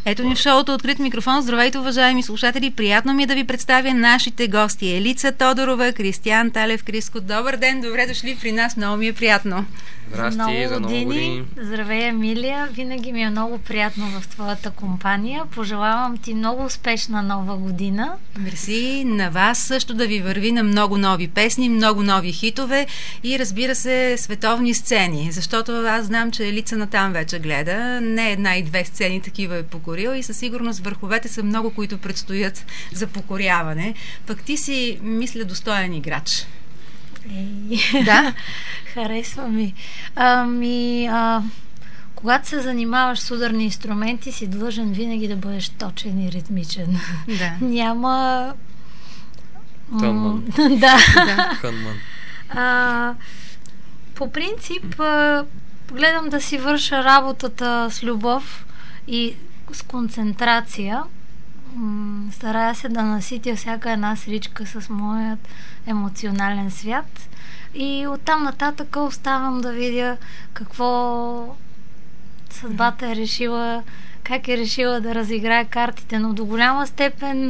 Ето ни в шоуто Открит микрофон. Здравейте, уважаеми слушатели. Приятно ми е да ви представя нашите гости. Елица Тодорова, Кристиян Талев, Криско. Добър ден, добре дошли при нас. Много ми е приятно. Здрасти, за много години. Здравей, Емилия. Винаги ми е много приятно в твоята компания. Пожелавам ти много успешна нова година. Мерси. На вас също да ви върви на много нови песни, много нови хитове и, разбира се, световни сцени. Защото аз знам, че Елица натам вече гледа. Не една и две сцени такива е покорил и със сигурност върховете са много, които предстоят за покоряване. Пък ти си, мисля, достоен играч. Да? Харесва ми. Когато се занимаваш с ударни инструменти, си длъжен винаги да бъдеш точен и ритмичен. Да. Няма... Хънман. Да. Хънман. По принцип, гледам да си върша работата с любов и с концентрация. Старая се да наситя всяка една сричка с моят емоционален свят и оттам нататък оставам да видя какво съдбата е решила, как е решила да разиграе картите, но до голяма степен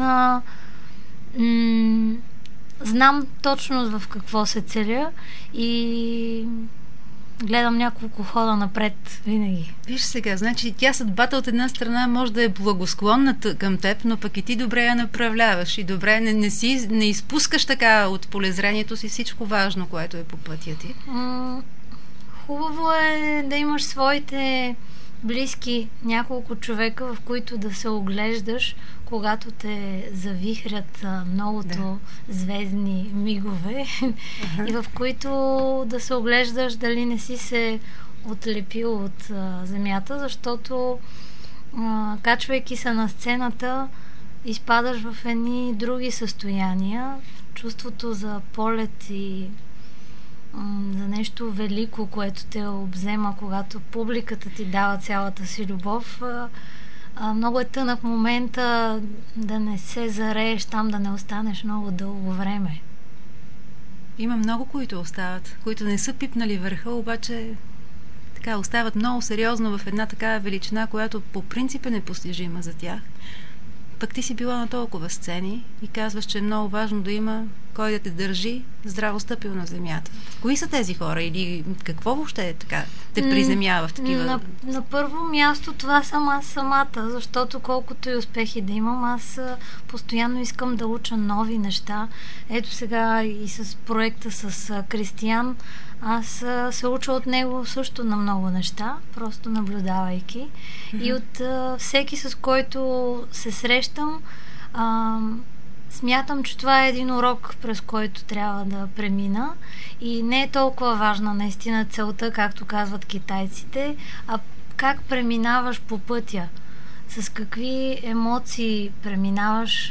знам точно в какво се целя и гледам няколко хода напред винаги. Виж сега, значи тя съдбата от една страна може да е благосклонна към теб, но пък и ти добре я направляваш и добре не изпускаш така от полезрението си всичко важно, което е по пътя ти. Хубаво е да имаш своите близки няколко човека, в които да се оглеждаш, когато те завихрят многото звездни мигове и в които да се оглеждаш дали не си се отлепил от земята, защото качвайки се на сцената изпадаш в едни други състояния. Чувството за полет и за нещо велико, което те обзема, когато публиката ти дава цялата си любов. Много е тънък момента да не се зарееш там, да не останеш много дълго време. Има много, които остават, които не са пипнали върха, обаче така остават много сериозно в една такава величина, която по принцип е непостижима за тях. Пък ти си била на толкова сцени и казваш, че е много важно да има кой да те държи здраво стъпил на земята. Кои са тези хора или какво въобще е така те приземява в такива... На първо място това съм аз самата, защото колкото и успехи да имам, аз постоянно искам да уча нови неща. Ето сега и с проекта с Кристиян, аз се уча от него също на много неща, просто наблюдавайки. И от всеки, с който се срещам, смятам, че това е един урок, през който трябва да премина и не е толкова важна наистина целта, както казват китайците, а как преминаваш по пътя, с какви емоции преминаваш,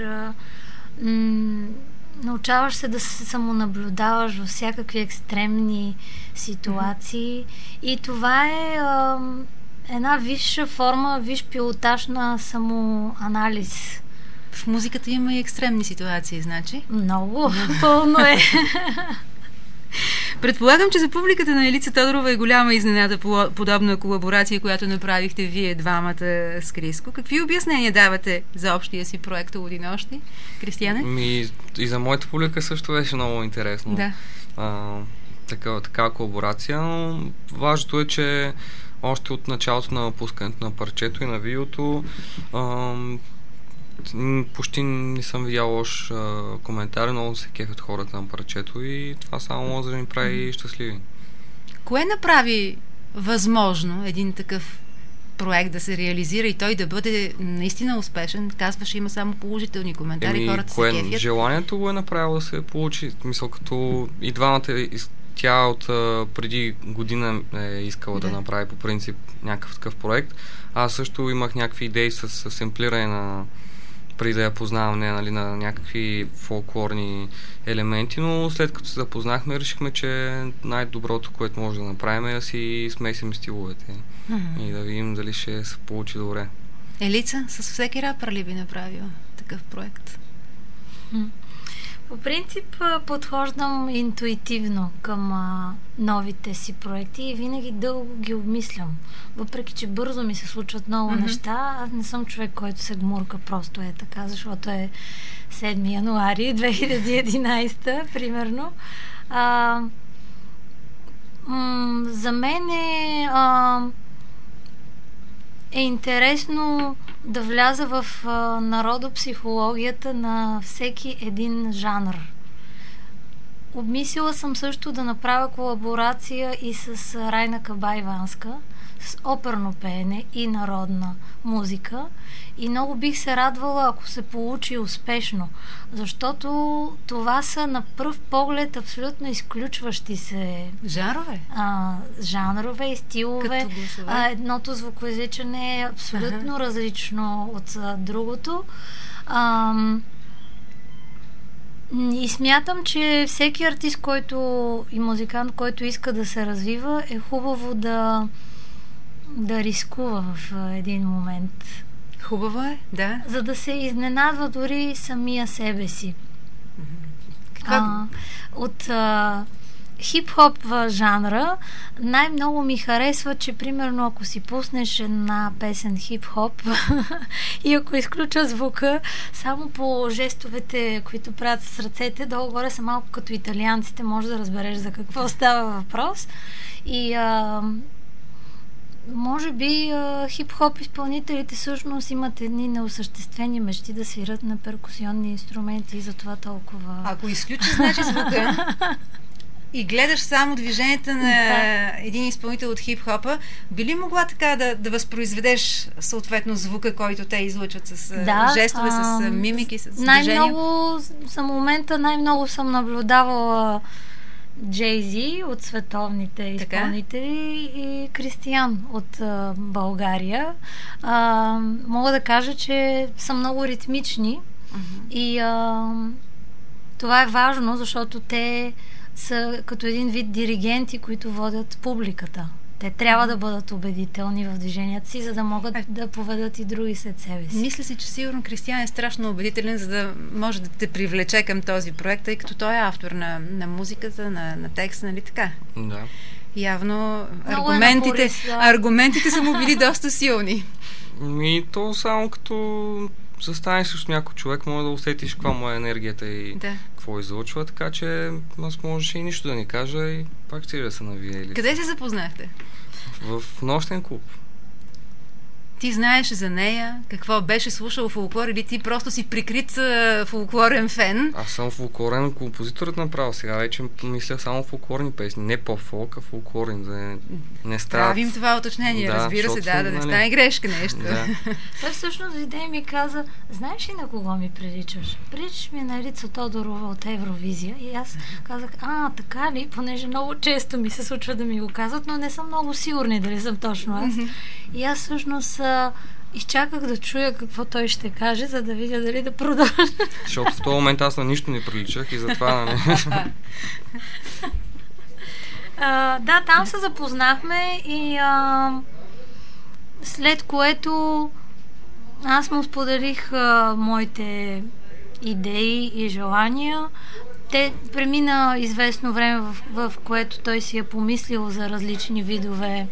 научаваш се да се самонаблюдаваш във всякакви екстремни ситуации и това е една висша форма, висш пилотаж на самоанализ. В музиката има и екстремни ситуации, значи? Много, пълно е. Предполагам, че за публиката на Елица Тодорова е голяма изненада подобна колаборация, която направихте вие двамата с Криско. Какви обяснения давате за общия си проект Лудинощи, Кристияне? И за моята публика също беше много интересно. Да. Такава колаборация, но важното е, че още от началото на пускането на парчето и на видеото почти не съм видял лош коментар, много се кефят хората на парчето и това само може да ни прави щастливи. Кое направи възможно един такъв проект да се реализира и той да бъде наистина успешен? Казваш, има само положителни коментари, хората се кефят. Желанието го е направило да се получи. Мисъл, като и двамата, тя от преди година е искала да направи по принцип някакъв такъв проект. Аз също имах някакви идеи с семплиране на преди да я познавам нали, на някакви фолклорни елементи, но след като се запознахме, решихме, че най-доброто, което може да направим е да си смесим стиловете и да видим дали ще се получи добре. Елица, с всеки рапър ли би направила такъв проект? По принцип подхождам интуитивно към новите си проекти и винаги дълго ги обмислям. Въпреки че бързо ми се случват много неща, аз не съм човек, който се гмурка просто е така, защото е 7 януари 2011, примерно. За мен е интересно да вляза в народопсихологията на всеки един жанр. Обмислила съм също да направя колаборация и с Райна Кабайванска, с оперно пеене и народна музика. И много бих се радвала, ако се получи успешно, защото това са на пръв поглед абсолютно изключващи се жанрове и стилове. Едното звукоизличане е абсолютно различно от другото. И смятам, че всеки артист, и музикант, който иска да се развива, е хубаво да рискува в един момент. Хубаво е, да. За да се изненадва дори самия себе си. От хип-хоп жанра най-много ми харесва, че примерно ако си пуснеш една песен хип-хоп и ако изключа звука, само по жестовете, които правят с ръцете, долу-горе са малко като италианците, може да разбереш за какво става въпрос. И може би хип-хоп изпълнителите всъщност имат едни неосъществени мечти да свират на перкусионни инструменти и затова толкова... Ако изключиш, значи звука и гледаш само движенията на един изпълнител от хип-хопа, би ли могла така да възпроизведеш съответно звука, който те излъчват с жестове, с мимики, с движения? За момента най-много съм наблюдавала Джей-Зи от световните изпълнители и Кристиян от България. Мога да кажа, че са много ритмични и това е важно, защото те са като един вид диригенти, които водят публиката. Те трябва да бъдат убедителни в движенията си, за да могат да поведат и други след себе си. Мисля си, че сигурно Кристиян е страшно убедителен, за да може да те привлече към този проект, тъй като той е автор на музиката, на текста, нали така? Да. Явно аргументите са му били доста силни. То само като застанеш с някой човек, може да усетиш каква му е енергията и какво излъчва, така че аз можеше и нищо да ни кажа и пак ще да се навие. Къде се запознахте? В нощен клуб. Ти знаеш за нея? Какво беше слушал фолклор или ти просто си прикрит фолклорен фен? Аз съм фолклорен композиторът направо. Сега вече мисля само фолклорни песни. Не поп-фолк, а фолклорен. Да не стават... Правим това уточнение, разбира се, да не стане грешка нещо. Да. Той всъщност дойде и ми каза, знаеш ли на кого ми приличаш? Приличаш ми на Рица Тодорова от Евровизия. И аз казах, така ли? Понеже много често ми се случва да ми го казват, но не съм много сигурна дали съм точно аз. И аз всъщност изчаках да чуя какво той ще каже, за да видя дали да продължа. Защото в този момент аз на нищо не приличах и затова... там се запознахме и след което аз му споделих моите идеи и желания. Те премина известно време, в което той си е помислил за различни видове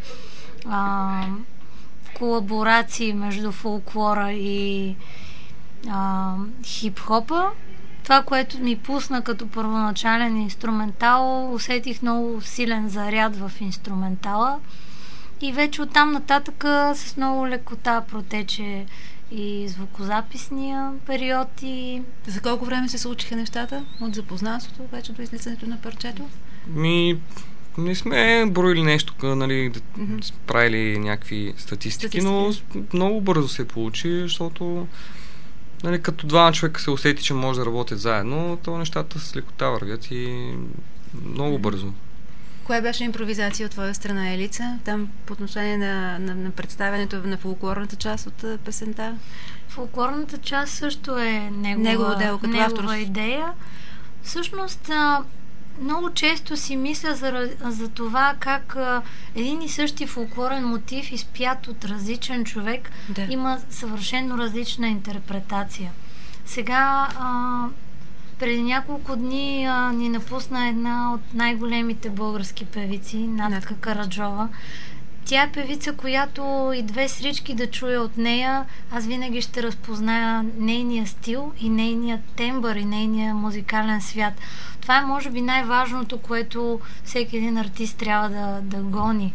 колаборации между фолклора и хип-хопа. Това, което ми пусна като първоначален инструментал, усетих много силен заряд в инструментала и вече оттам нататък с много лекота протече и звукозаписния период. И... За колко време се случиха нещата? От запознанството вече до излизането на парчето? Не сме броили нещо, нали, правили някакви статистики, но много бързо се получи, защото нали, като двама човека се усети, че може да работят заедно, то нещата с лекота вървят и много бързо. Кое беше импровизация от твоя страна, Елица? Там по отношение на представянето на фолклорната част от песента? Фолклорната част също е негова идея. Всъщност, много често си мисля за това как един и същи фолклорен мотив, изпят от различен човек, има съвършено различна интерпретация. Сега Преди няколко дни ни напусна една от най-големите български певици, Натка Караджова. Тя е певица, която и две срички да чуя от нея, аз винаги ще разпозная нейния стил и нейния тембър и нейния музикален свят. Това е, може би, най-важното, което всеки един артист трябва да гони.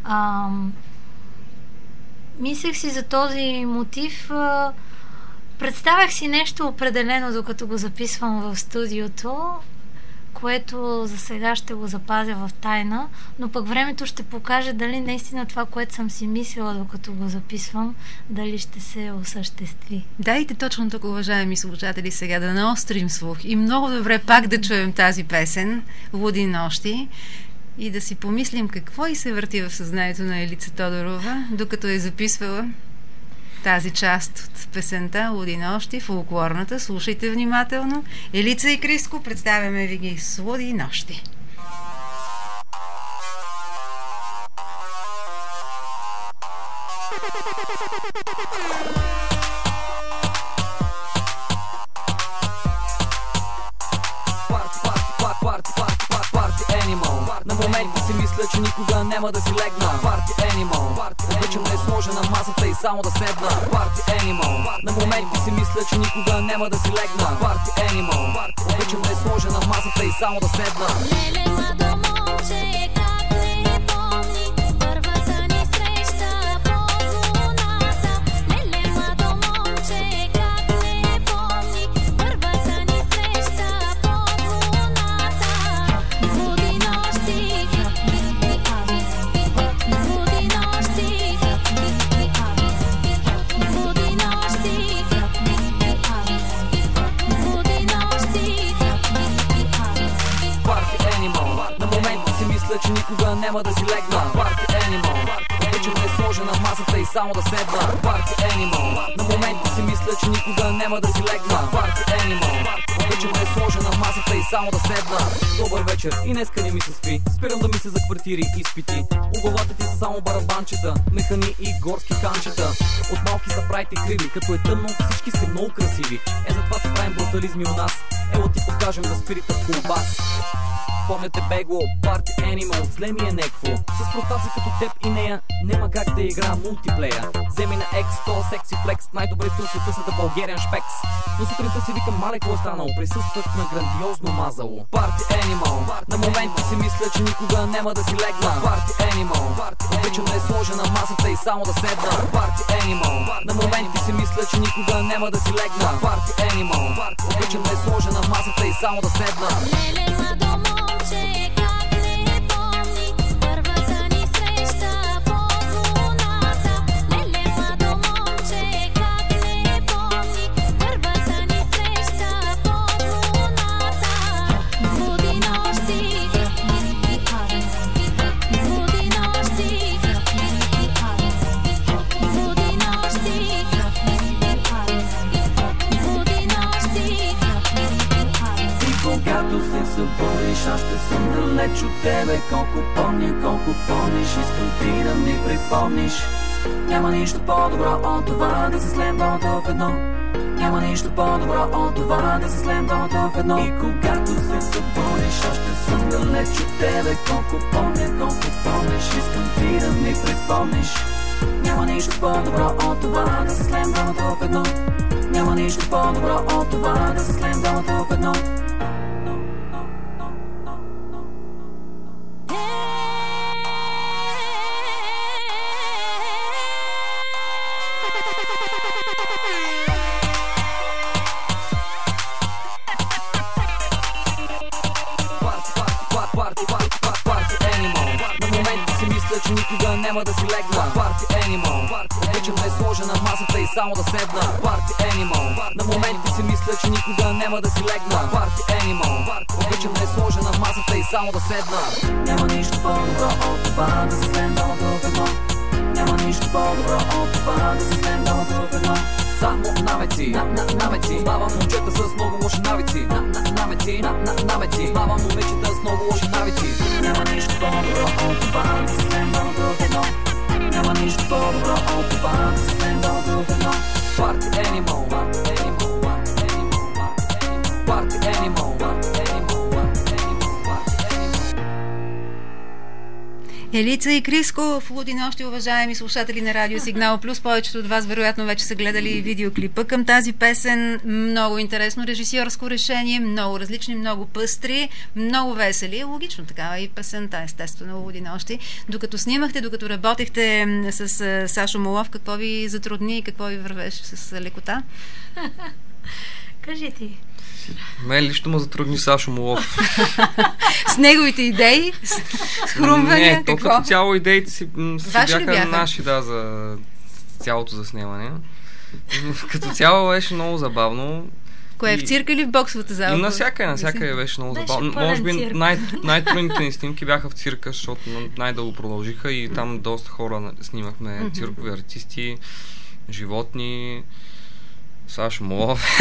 Мислех си за този мотив. Представях си нещо определено, докато го записвам в студиото, което за сега ще го запазя в тайна, но пък времето ще покаже дали наистина това, което съм си мислила, докато го записвам, дали ще се осъществи. Дайте точно тук, уважаеми слушатели, сега да наострим слух и много добре пак да чуем тази песен "Луди нощи" и да си помислим какво и се върти в съзнанието на Елица Тодорова, докато е записвала тази част от песента "Луди нощи", фолклорната. Слушайте внимателно. Елица и Криско, представяме ви ги с "Луди нощи". На моменти си мисля, че никога няма да си легна. Party Animal. Обичам да е сложа на масата и само да седна. Party Animal. На моменти си мисля, че никога няма да си легна. Party Animal. Обичам да е сложа на масата и само да седна. Леле, младо момче, как не помни първата ни среща под луната. Леле, младо момче, как не помни първата ни среща под луната. Луди нощи, луди нощи, луди нощи, луди нощи. Party Animal. На моменти си мисля, че никога няма да си легна. Party Animal. Обичам да е сложа на масата и само да седна. Party Animal. На моменти си мисля, че никога няма да си легна. Party Animal. Обичам да е сложа на масата и само да седна. Добър вечер и днеска не ми се спи. Спирам да мисля за квартири и изпити. У главата ти са само барабанчета, механи и горски ханчета. От малки са правите криви, като е тъмно всички сте много красиви. Затова си правим брутализми у нас. Ела ти покажем да спирита в колбас. Помняте бегло, Party Animal, зле ми е некво. С простаци като теб и нея, няма как да игра мултиплея. Вземи на X100 секси флекс, най-добрето в света са да Bulgarian шпекс. Но сутринта си викам, мале, какво е станало, присъствах на грандиозно мазало. Party Animal, на моменти си мисля, че никога няма да си легна. Party Animal, обичам да е сложа на масата и само да седна. Party Animal, на моменти си мисля, че никога няма да си легна. Party Animal, обичам да е сложа на масата и само да седна. Леле, младо момче, как не помни първата ни среща под луната. Леле, младо момче, как не помни първата ни среща под луната. Луди нощи, луди нощи, луди нощи, луди нощи. И когато се събудиш, аз ще съм далеч от тебе. Колко помниш, искам ти да ми припомниш. Няма нищо по-добро от това да се слеем двамата в едно. Няма нищо по-добро от това да се слеем двамата в едно. И когато се събудиш, аз ще съм далеч от тебе. Колко помниш, искам ти да ми припомниш. Няма нищо по-добро от това да се слеем двамата в едно. Няма нищо по-добро от това да се слеем двамата в едно. Party Animal. На моменти си мисля, че никога няма да си легна. Party Animal. Обичам да е сложа на масата и само да седна. Party Animal. На моменти си мисля, че никога няма да си легна. Party Animal. Обичам да е сложа на масата и само да седна. Няма нищо по-добро от това да се слеем двамата в едно. Няма нищо по-добро от това да се слеем двамата в едно. Само намеци, намеци. Знавам момчета с много лоши навици. Намеци, намеци. Знавам момичета с много лоши навици. Няма нищо по-добро от това да се слеем двамата в едно. Няма нищо по-добро от това да се слеем двамата в едно. Party Animal. Party Animal. Елица и Криско в луди нощи, уважаеми слушатели на Радио Сигнал Плюс. Повечето от вас вероятно вече са гледали видеоклипа към тази песен. Много интересно режисьорско решение, много различни, много пъстри, много весели. Логично такава и песента, естествено, луди нощи. Докато снимахте, докато работехте с Сашо Молов, какво ви затрудни и какво ви вървеше с лекота? Кажи ти. Мен лично ме затрудни Сашо Молов. С неговите идеи? С хрумвания? Не, то какво? като цяло идеите си Ваши ли бяха бяха? наши, да, за цялото заснемане. Като цяло беше много забавно. Кое е в цирка или в боксовата зала? И навсякъде беше много Беше забавно. пълен Може би цирк. най-трудните ни снимки бяха в цирка, защото най-дълго продължиха и там доста хора снимахме, циркови артисти, животни, Сашо Молов.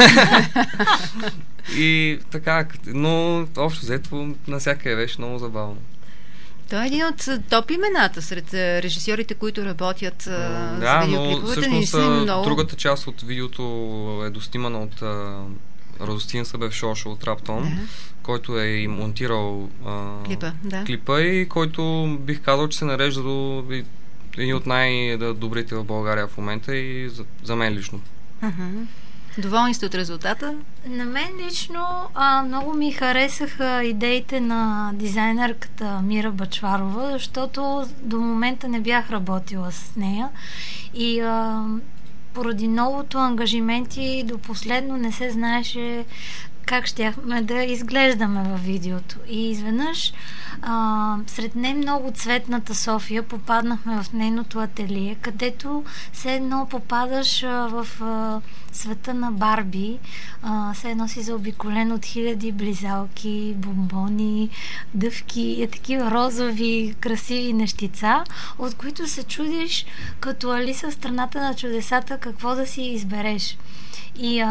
И така, но общо взето навсякъде беше много забавно. Той е един от топ имената сред режисьорите, които работят с Да, но видеоклиповете. всъщност другата част от видеото е достимана от Радостин Събев-Шошо от Раптон, който е и монтирал клипа и който бих казал, че се нарежда до един от най-добрите в България в момента и за мен лично. Доволни сте от резултата? На мен лично много ми харесаха идеите на дизайнерката Мира Бачварова, защото до момента не бях работила с нея и поради новото ангажименти до последно не се знаеше как щяхме да изглеждаме във видеото. И изведнъж сред не много цветната София попаднахме в нейното ателие, където все едно попадаш в света на Барби, все едно си заобиколен от хиляди близалки, бомбони, дъвки, такива розови, красиви нещица, от които се чудиш като Алиса в страната на чудесата какво да си избереш. И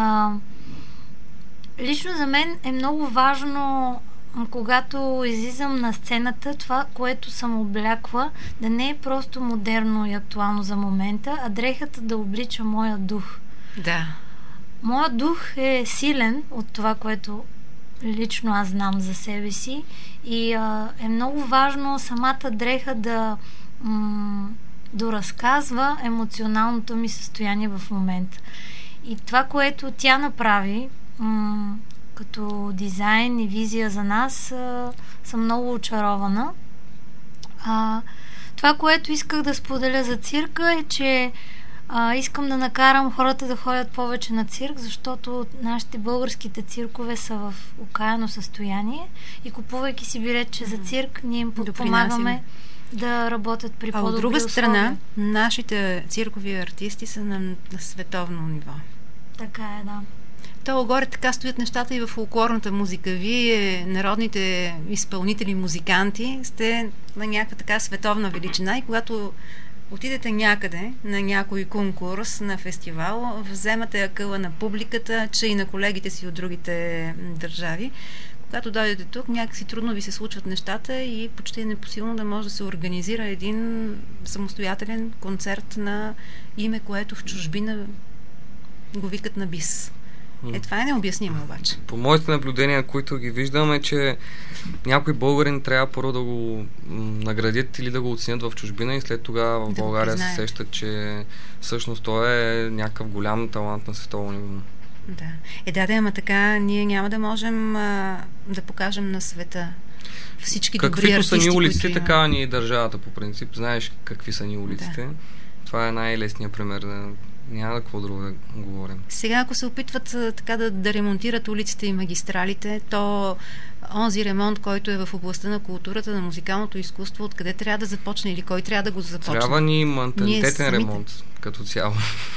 лично за мен е много важно, когато излизам на сцената, това, което съм облякла, да не е просто модерно и актуално за момента, а дрехата да облича моя дух. Да. Моят дух е силен от това, което лично аз знам за себе си и е много важно самата дреха да доразказва емоционалното ми състояние в момента. И това, което тя направи като дизайн и визия за нас, съм много очарована. Това, което исках да споделя за цирка е, че искам да накарам хората да ходят повече на цирк, защото нашите българските циркове са в окаяно състояние и купувайки си билетче за цирк, ние им подпомагаме да работят при по-добри условия. От друга страна, нашите циркови артисти са на световно ниво. Така е, да. То горе така стоят нещата и в фолклорната музика. Вие, народните изпълнители, музиканти, сте на някаква така световна величина и когато отидете някъде на някой конкурс, на фестивал, вземате акъла на публиката, че и на колегите си от другите държави. Когато дойдете тук, някакси трудно ви се случват нещата и почти е непосилно да може да се организира един самостоятелен концерт на име, което в чужбина го викат на бис. Това е необяснимо обаче. По моите наблюдения, които ги виждам, е, че някой българин трябва първо да го наградят или да го оценят в чужбина и след тогава в България се сещат, че всъщност той е някакъв голям талант на световно ниво. Да. Ама така ние няма да можем да покажем на света всички добри артисти. Каквито са ни улиците, така ни и държавата по принцип. Знаеш какви са ни улиците. Да. Това е най-лесният пример. Няма да какво друго да говорим. Сега, ако се опитват така да ремонтират улиците и магистралите, то онзи ремонт, който е в областта на културата, на музикалното изкуство, откъде трябва да започне или кой трябва да го започне? Трябва ни менталитетен ремонт като цяло.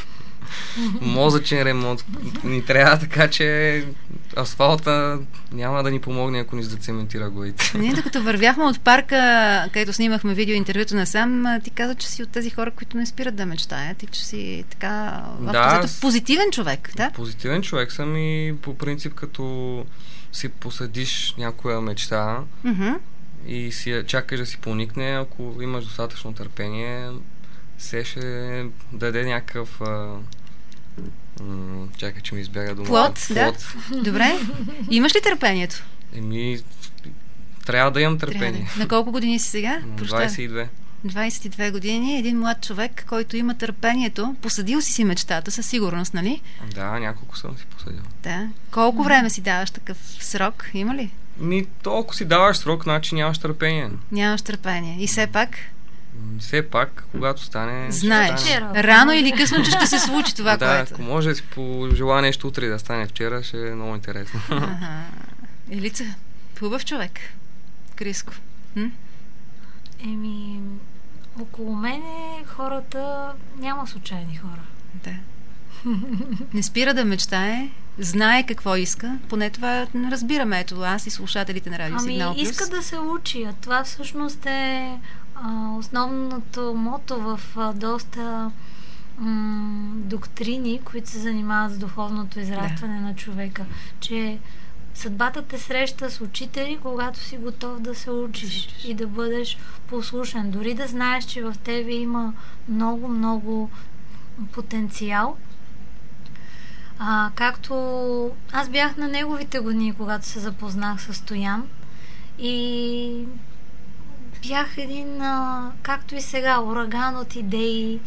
Мозъчен ремонт ни трябва, така че асфалта няма да ни помогне, ако ни зацементира главите. Ние докато вървяхме от парка, където снимахме видеоинтервюто насам, ти каза, че си от тези хора, които не спират да мечтаят и че си така позитивен човек. Да? Позитивен човек съм и по принцип като си посадиш някоя мечта и си чакаш да си поникне, ако имаш достатъчно търпение, се ще даде някакъв чакай, че ми избяга дума. Плод. Да. Добре. Имаш ли търпението? Трябва да имам търпение. На колко години си сега? На Прощавай. 22. 22 години. Един млад човек, който има търпението. Посадил си мечтата, със сигурност, нали? Да, няколко съм си посадил. Да. Колко време си даваш такъв срок? Има ли? Толкова си даваш срок, значи нямаш търпение. Нямаш търпение. И все пак Все пак, когато стане... знаеш, ще стане. рано или късно, че ще се случи това, да, което... ако може да си пожела нещо утре да стане вчера, ще е много интересно. Ага. Елица, хубав човек. Криско. Около мене хората няма случайни хора. Да. Не спира да мечтае, знае какво иска, поне това разбираме, ето аз и слушателите на Радио Сигнал Плюс. Иска да се учи, а това всъщност е основното мото в доста доктрини, които се занимават с духовното израстване на човека, че съдбата те среща с учители, когато си готов да се учиш и да бъдеш послушен. Дори да знаеш, че в тебе има много, много потенциал. Както аз бях на неговите години, когато се запознах с Стоян, и бях един, както и сега, ураган от идеи,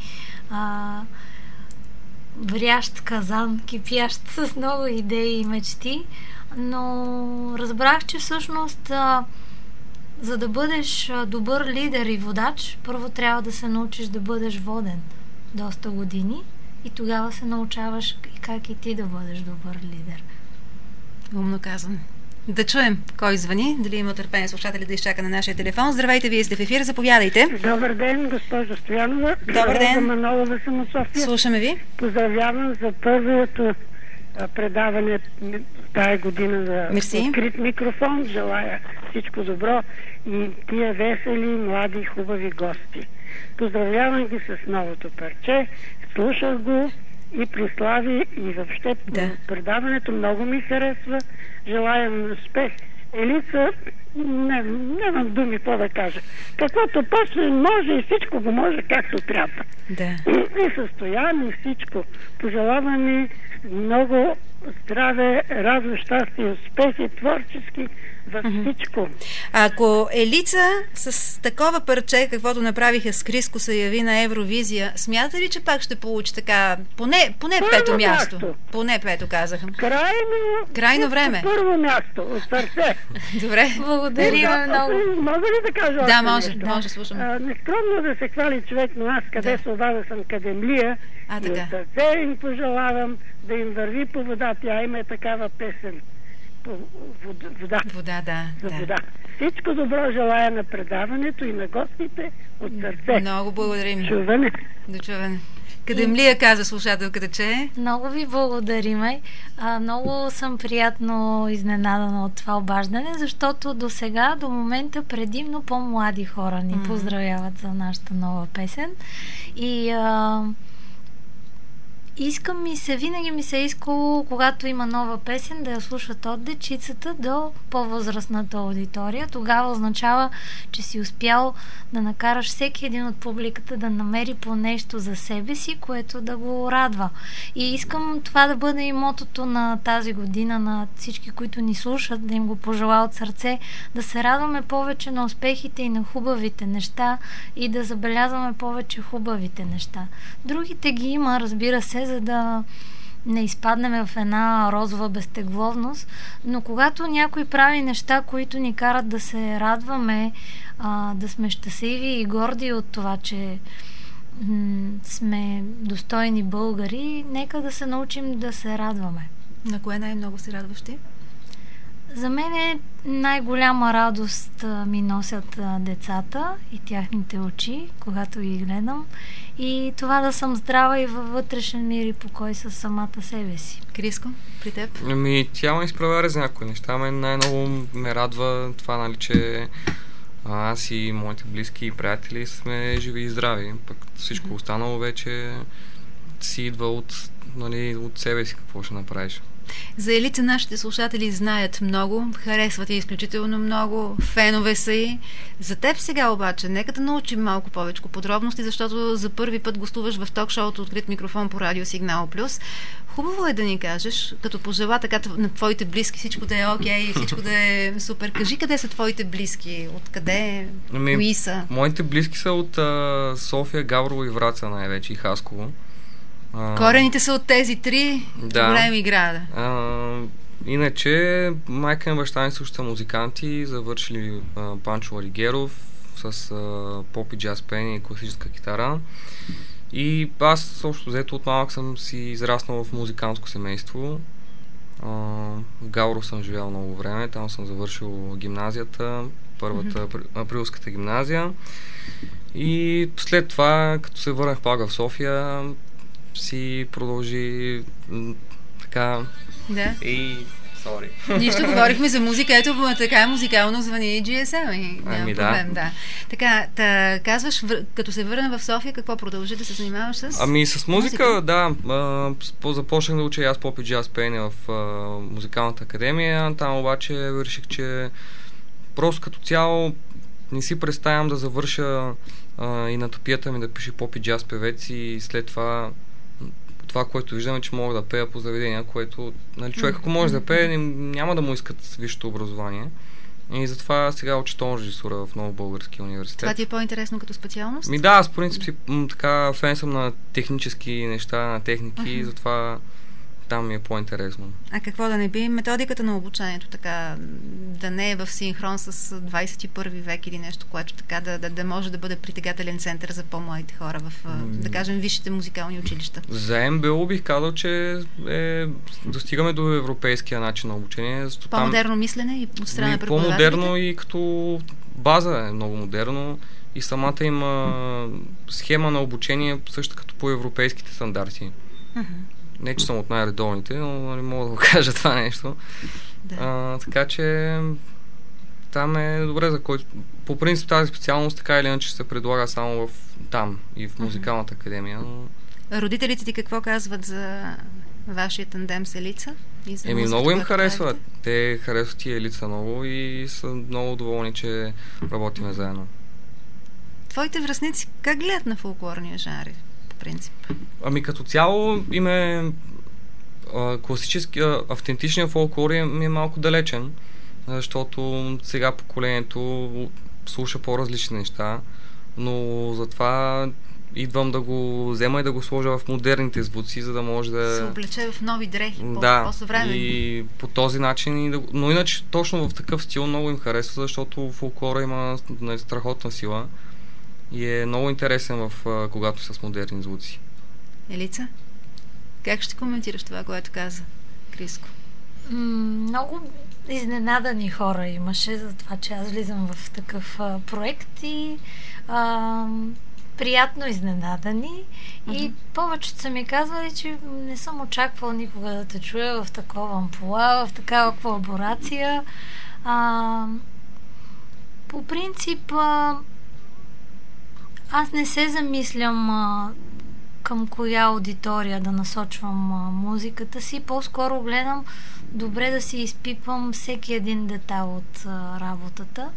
врящ казан, кипящ с много идеи и мечти, но разбрах, че всъщност за да бъдеш добър лидер и водач, първо трябва да се научиш да бъдеш воден доста години и тогава се научаваш как и ти да бъдеш добър лидер. Умно казвам. Да чуем кой звъни, дали има търпение слушатели да изчака на нашия телефон. Здравейте, вие сте в ефир, заповядайте. Добър ден, госпожо Стоянова. Добър ден. Манолова съм от София. Слушаме ви. Поздравявам за първото предаване в тая година за открит микрофон. Желая всичко добро и тия весели, млади, хубави гости. Поздравявам ги с новото парче. Слушах го и прослави и въобще предаването много ми харесва. Желаем успех. Елица, нямам думи какво да кажа. Каквото почне може и всичко го може както трябва. Да. И състояние, и всичко. Пожелавам ми много здраве, радост, щастие, успехи, творчески във всичко. Ако Елица с такова парче, каквото направиха с Криско, се яви на Евровизия, смята ли, че пак ще получи така, поне пето място? Поне пето, казаха. Крайно време. Първо място, от сърце. Добре. Благодаря много. Мога ли да кажа? Да, може, слушам. Нескромно да се хвали човек, но аз къде се обада съм кадемлия. И от сърце им пожелавам да им върви по вода. Тя има такава песен. Вода. Вода, да. Вода. Всичко добро желая на предаването и на гостите от сърце. Много благодарим. Чуване. До чуване. Кадемлия, каза слушателката, че е. Много ви благодариме. Много съм приятно изненадана от това обаждане, защото до сега, до момента, предимно по-млади хора ни поздравяват за нашата нова песен. И винаги ми се е искало, когато има нова песен, да я слушат от дечицата до по-възрастната аудитория. Тогава означава, че си успял да накараш всеки един от публиката да намери по нещо за себе си, което да го радва. И искам това да бъде и мотото на тази година, на всички, които ни слушат, да им го пожелая от сърце, да се радваме повече на успехите и на хубавите неща и да забелязваме повече хубавите неща. Другите ги има, разбира се, за да не изпаднем в една розова безтегловност, но когато някой прави неща, които ни карат да се радваме, да сме щастливи и горди от това, че сме достойни българи, нека да се научим да се радваме. На кое най-много се радваш ти? За мен най-голяма радост ми носят децата и тяхните очи, когато ги гледам, и това да съм здрава и във вътрешен мир и покой със самата себе си. Криско, при теб? Тя ме изпревари за някои неща. Най-много ме радва това, нали, че аз и моите близки и приятели сме живи и здрави. Пък всичко останало вече си идва от нали, от себе си какво ще направиш. За Елица нашите слушатели знаят много, харесват я изключително много, фенове са и. За теб сега обаче, нека да научим малко повече подробности, защото за първи път гостуваш в ток-шоуто Открит микрофон по Радио Сигнал Плюс. Хубаво е да ни кажеш, като пожела така на твоите близки, всичко да е окей, всичко да е супер. Кажи къде са твоите близки, откъде, кои са? Моите близки са от София, Габрово и Враца най-вече и Хасково. Корените са от тези три големи града. Иначе майка и баща ми също са музиканти, завършили Панчо Аригеров с поп и джаз пеене и класическа китара. И аз също взето от малък съм си израснал в музикантско семейство. В Гавро съм живял много време, там съм завършил гимназията, първата априлската гимназия. И след това, като се върнах пак в София, си продължи така. Да. И Нищо, говорихме за музика, ето така музикално звъни и GSM. Няма проблем, да. Така, казваш, като се върна в София, какво продължи да се занимаваш с? С музика, да. Започнах да уча и аз поп и джаз пеене в музикалната академия. Там обаче реших, че просто като цяло не си представям да завърша и на топията ми да пише поп и джаз певец и след това, което виждаме, че мога да пея по заведения, което, нали, човек ако може да пее, няма да му искат висшето образование. И затова сега уча тон режисура в Нов български университет. Това ти е по-интересно като специалност? Да, аз по принцип си така фен съм на технически неща, на техники, и затова там ми е по-интересно. А какво да не би методиката на обучението, така да не е в синхрон с 21 век или нещо, което така да може да бъде притегателен център за по-младите хора в, да кажем, висшите музикални училища? За МБО бих казал, че достигаме до европейския начин на обучение. По-модерно мислене и от страна на преподавателите? По-модерно и като база е много модерно и самата има схема на обучение също като по европейските стандарти. Не, че съм от най-редовните, но не мога да го кажа това нещо. Да. Така че там е добре за който... По принцип тази специалност така или иначе се предлага само там и в музикалната академия. Но... Родителите ти какво казват за вашия тандем с Елица? Много им харесват. Те харесват и Елица много и са много доволни, че работиме заедно. Твоите връстници как гледат на фолклорния жанр? Принцип. Като цяло класически, автентичният фолклор ми е малко далечен, защото сега поколението слуша по-различни неща, но затова идвам да го взема и да го сложа в модерните звуци, за да може да... се облече в нови дрехи, по-съвременно. И по този начин, но иначе точно в такъв стил много им харесва, защото фолклора има страхотна сила. И е много интересен когато са с модерни звуци. Елица, как ще коментираш това, което каза Криско? Много изненадани хора имаше за това, че аз влизам в такъв проект и приятно изненадани. И повечето са ми казвали, че не съм очаквал никога да те чуя в такова ампула, в такава колаборация. По принцип аз не се замислям към коя аудитория да насочвам музиката си. По-скоро гледам добре да си изпипвам всеки един детайл от работата.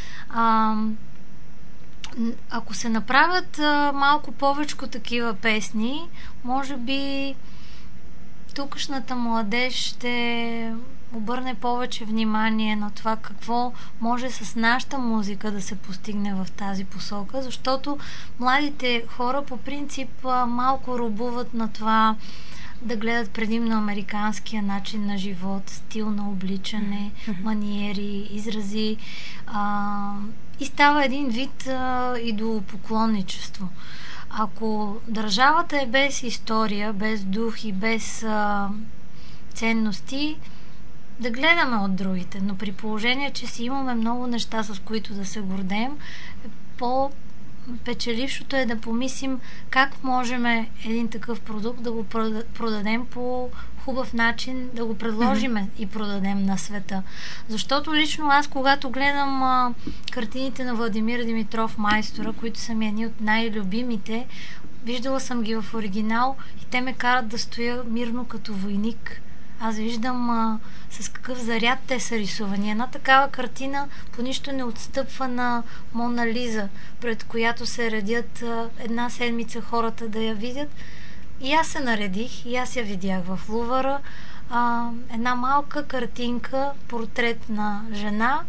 Ако се направят малко повечко такива песни, може би тукашната младеж ще обърне повече внимание на това какво може с нашата музика да се постигне в тази посока, защото младите хора по принцип малко робуват на това да гледат предимно американския начин на живот, стил на обличане, маниери, изрази и става един вид идолопоклонничество. Ако държавата е без история, без дух и без ценности, да гледаме от другите, но при положение, че си имаме много неща, с които да се гордеем, по-печелившото е да помислим как можем един такъв продукт да го продадем по хубав начин, да го предложим и продадем на света. Защото лично аз, когато гледам картините на Владимир Димитров Майстора, които са ми едни от най-любимите, Виждала съм ги в оригинал и те ме карат да стоя мирно като войник. Аз виждам с какъв заряд те са рисувани. Една такава картина по нищо не отстъпва на Мона Лиза, пред която се редят една седмица хората да я видят. И аз се наредих, и аз я видях в Лувъра. Една малка картинка, портрет на жена,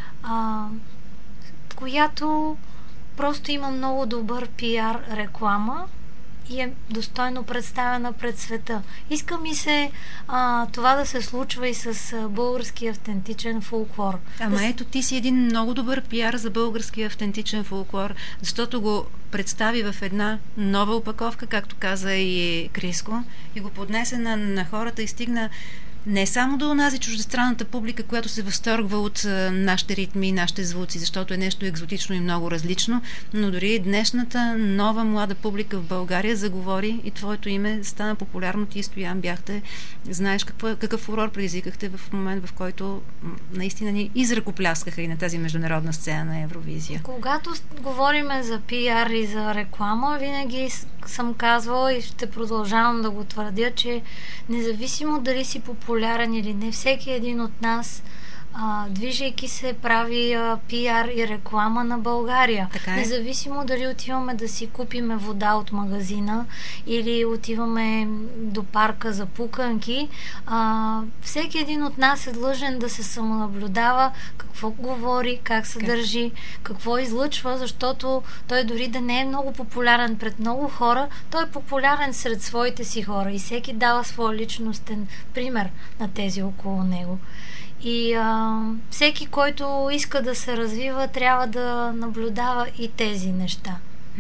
която просто има много добър пиар реклама и е достойно представена пред света. Иска ми се това да се случва и с български автентичен фолклор. Ето, ти си един много добър пиар за български автентичен фолклор, защото го представи в една нова опаковка, както каза и Криско, и го поднесе на хората и стигна не само до онази чуждестранната публика, която се възторгва от нашите ритми и нашите звуци, защото е нещо екзотично и много различно, но дори днешната нова млада публика в България заговори и твоето име стана популярно. Ти, Стоян, бяхте, знаеш какъв фурор предизвикахте в момент, в който наистина ни изръкопляскаха и на тази международна сцена на Евровизия. Когато говориме за пиар и за реклама, винаги съм казвала и ще продължавам да го твърдя, че независимо дали си популярен или не, всеки един от нас, движейки се, прави пиар и реклама на България. Независимо дали отиваме да си купиме вода от магазина или отиваме до парка за пуканки, всеки един от нас е длъжен да се самонаблюдава какво говори, как се държи, какво излъчва, защото той дори да не е много популярен пред много хора, той е популярен сред своите си хора и всеки дава своя личностен пример на тези около него. И всеки, който иска да се развива, трябва да наблюдава и тези неща.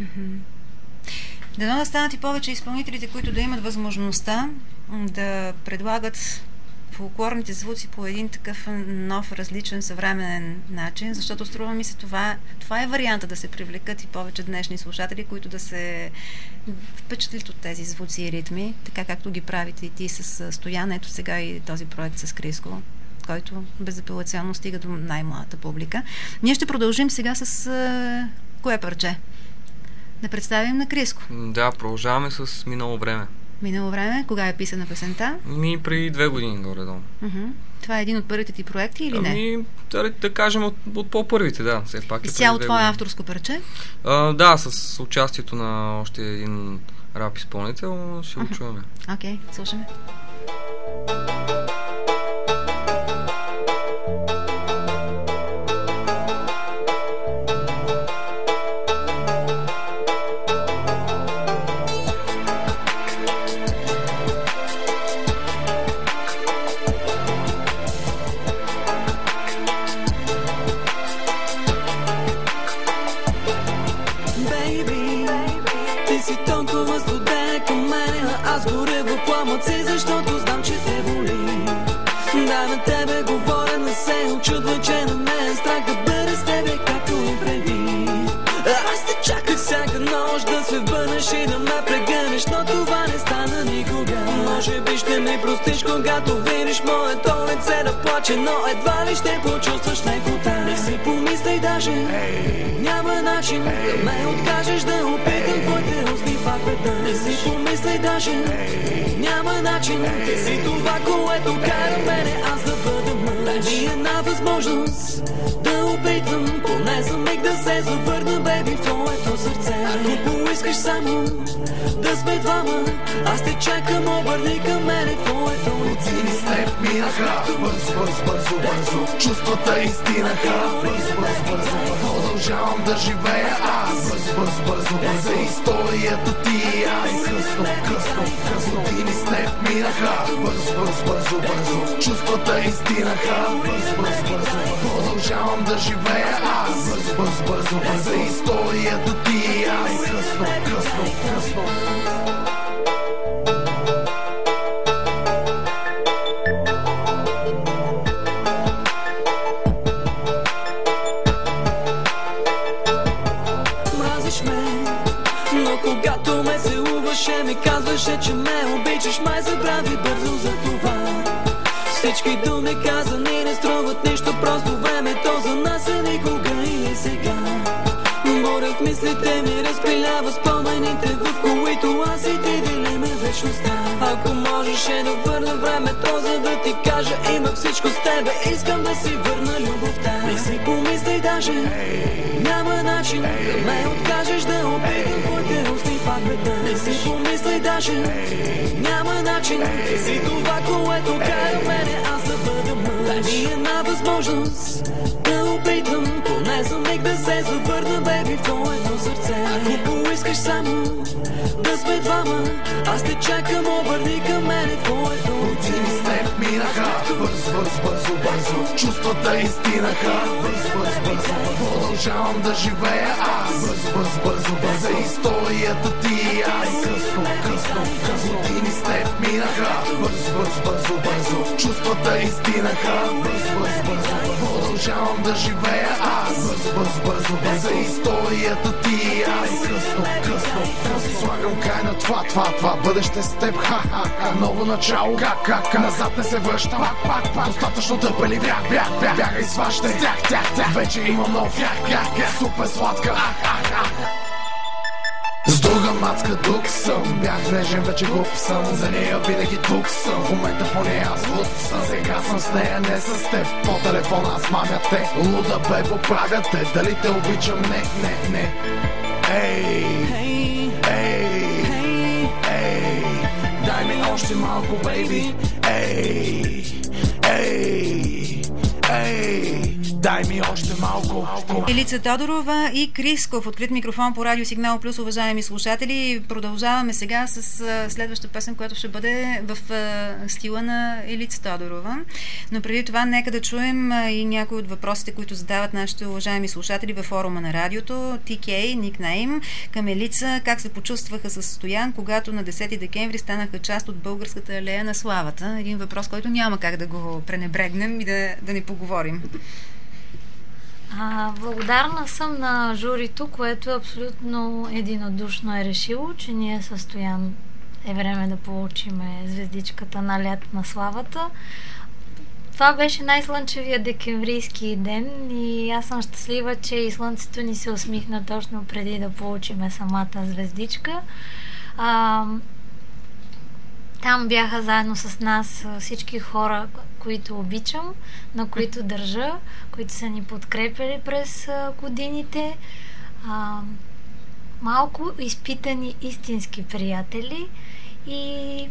Дано да станат и повече изпълнителите, които да имат възможността да предлагат фолклорните звуци по един такъв нов, различен, съвременен начин, защото струва ми се това е варианта да се привлекат и повече днешни слушатели, които да се впечатлят от тези звуци и ритми, така както ги правите и ти с Стоян. Ето сега и този проект с Криско, който безапелационно стига до най-младата публика. Ние ще продължим сега с кое парче? Да представим на Криско. Да, продължаваме с Минало време. Минало време? Кога е писана песента? Преди 2 години горе-долу. Това е един от първите ти проекти или не? Да кажем от по-първите, да. Все пак изцяло твое авторско парче? Да, с участието на още един рап изпълнител. Ще го чуваме. Окей, слушаме. Защото знам, че те боли. Да, на тебе говоря, не се очудва, че на мен страх да бъде с тебе, както и преди. Аз те чаках всяка нощ да се върнеш и да ме прегънеш, но това не стана никога. Може би ще ми простиш, когато видиш моето лице да плаче, но едва ли ще почувстваш лекота. Не си помисляй даже, няма начин да ме откажеш, да опитам твоите устни пак веднъж. Не си помисляй даже, няма начин. Ти си това, което кара мене аз да бъда мъж. Дай ми една възможност да опитвам поне за миг да се завърна, беби, в твоето сърце. Ако поискаш само да сме двама, аз те чакам, обърни към мене твоето лице. Години с теб минаха, бързо, чувствата изтинаха, бързо, продължавам да живея аз, бързо, за историята ти и аз. Късно, години с теб минаха, бързо, чувствата изтинаха, бързо, продължавам да живея аз, бързо, за историята ти и аз. Късно. Когато ме целуваше, ми казваше, че ме обичаш, май забрави бързо за това. Всички думи казани не струват нищо, просто времето за нас е никога и е сега. Борят мислите ми, разпилява спомените, в които вечността. Ако можеше да върна времето, за да ти кажа, имах всичко с тебе, искам да си върна любовта. Не си помисли даже, няма начин да ме откажеш, да обидам твоите устни пак веднъж. Не си помисли даже, няма начин, ти си това, което кара мене аз да бъда мъж. Дай ми една възможност да опитам, поне за миг да се завърна, беби, в твоето сърце. Ако поискаш само да сме двама, аз те чакам, обърни към мене твоето лице. Години с теб минаха, бързо, чувствата изтинаха, бързо, продължавам да живея аз, бързо, за историята ти и аз. Късно, години с теб минаха, бързо, чувствата изтинаха, бързо, продължавам да живея аз, бързо, за историята ти и аз. Късно, слагам край на това бъдеще с теб, ха, ново начало, как, назад не се връщам, пак, достатъчно търпелив, бягай с вашите, тях, вече имам нов, супер сладка, с друга мацка друг съм, бях нежен, вече глуп съм, за нея винаги тук съм, в момента по нея аз луд съм. Сега съм с нея, не с теб, по телефона аз мамя те, луда бе, поправя те, дали те обичам, не. Ей, дай ми още малко, бейби. Дай ми още малко. Елица Тодорова и Криско в открит микрофон по Радио Сигнал Плюс, уважаеми слушатели. Продължаваме сега с следваща песен, която ще бъде в стила на Елица Тодорова. Но преди това нека да чуем и някои от въпросите, които задават нашите уважаеми слушатели във форума на радиото. TK, никнейм, към Елица. Как се почувстваха с Стоян, когато на 10 декември станаха част от българската алея на славата? Един въпрос, който няма как да го пренебрегнем и да не поговорим. Благодарна съм на журито, което абсолютно единодушно е решило, че ние със Стоян е време да получим звездичката на лят на славата. Това беше най-слънчевия декемврийски ден и аз съм щастлива, че и слънцето ни се усмихна точно преди да получим самата звездичка. Там бяха заедно с нас всички хора, които обичам, на които държа, които са ни подкрепили през годините. Малко изпитани истински приятели и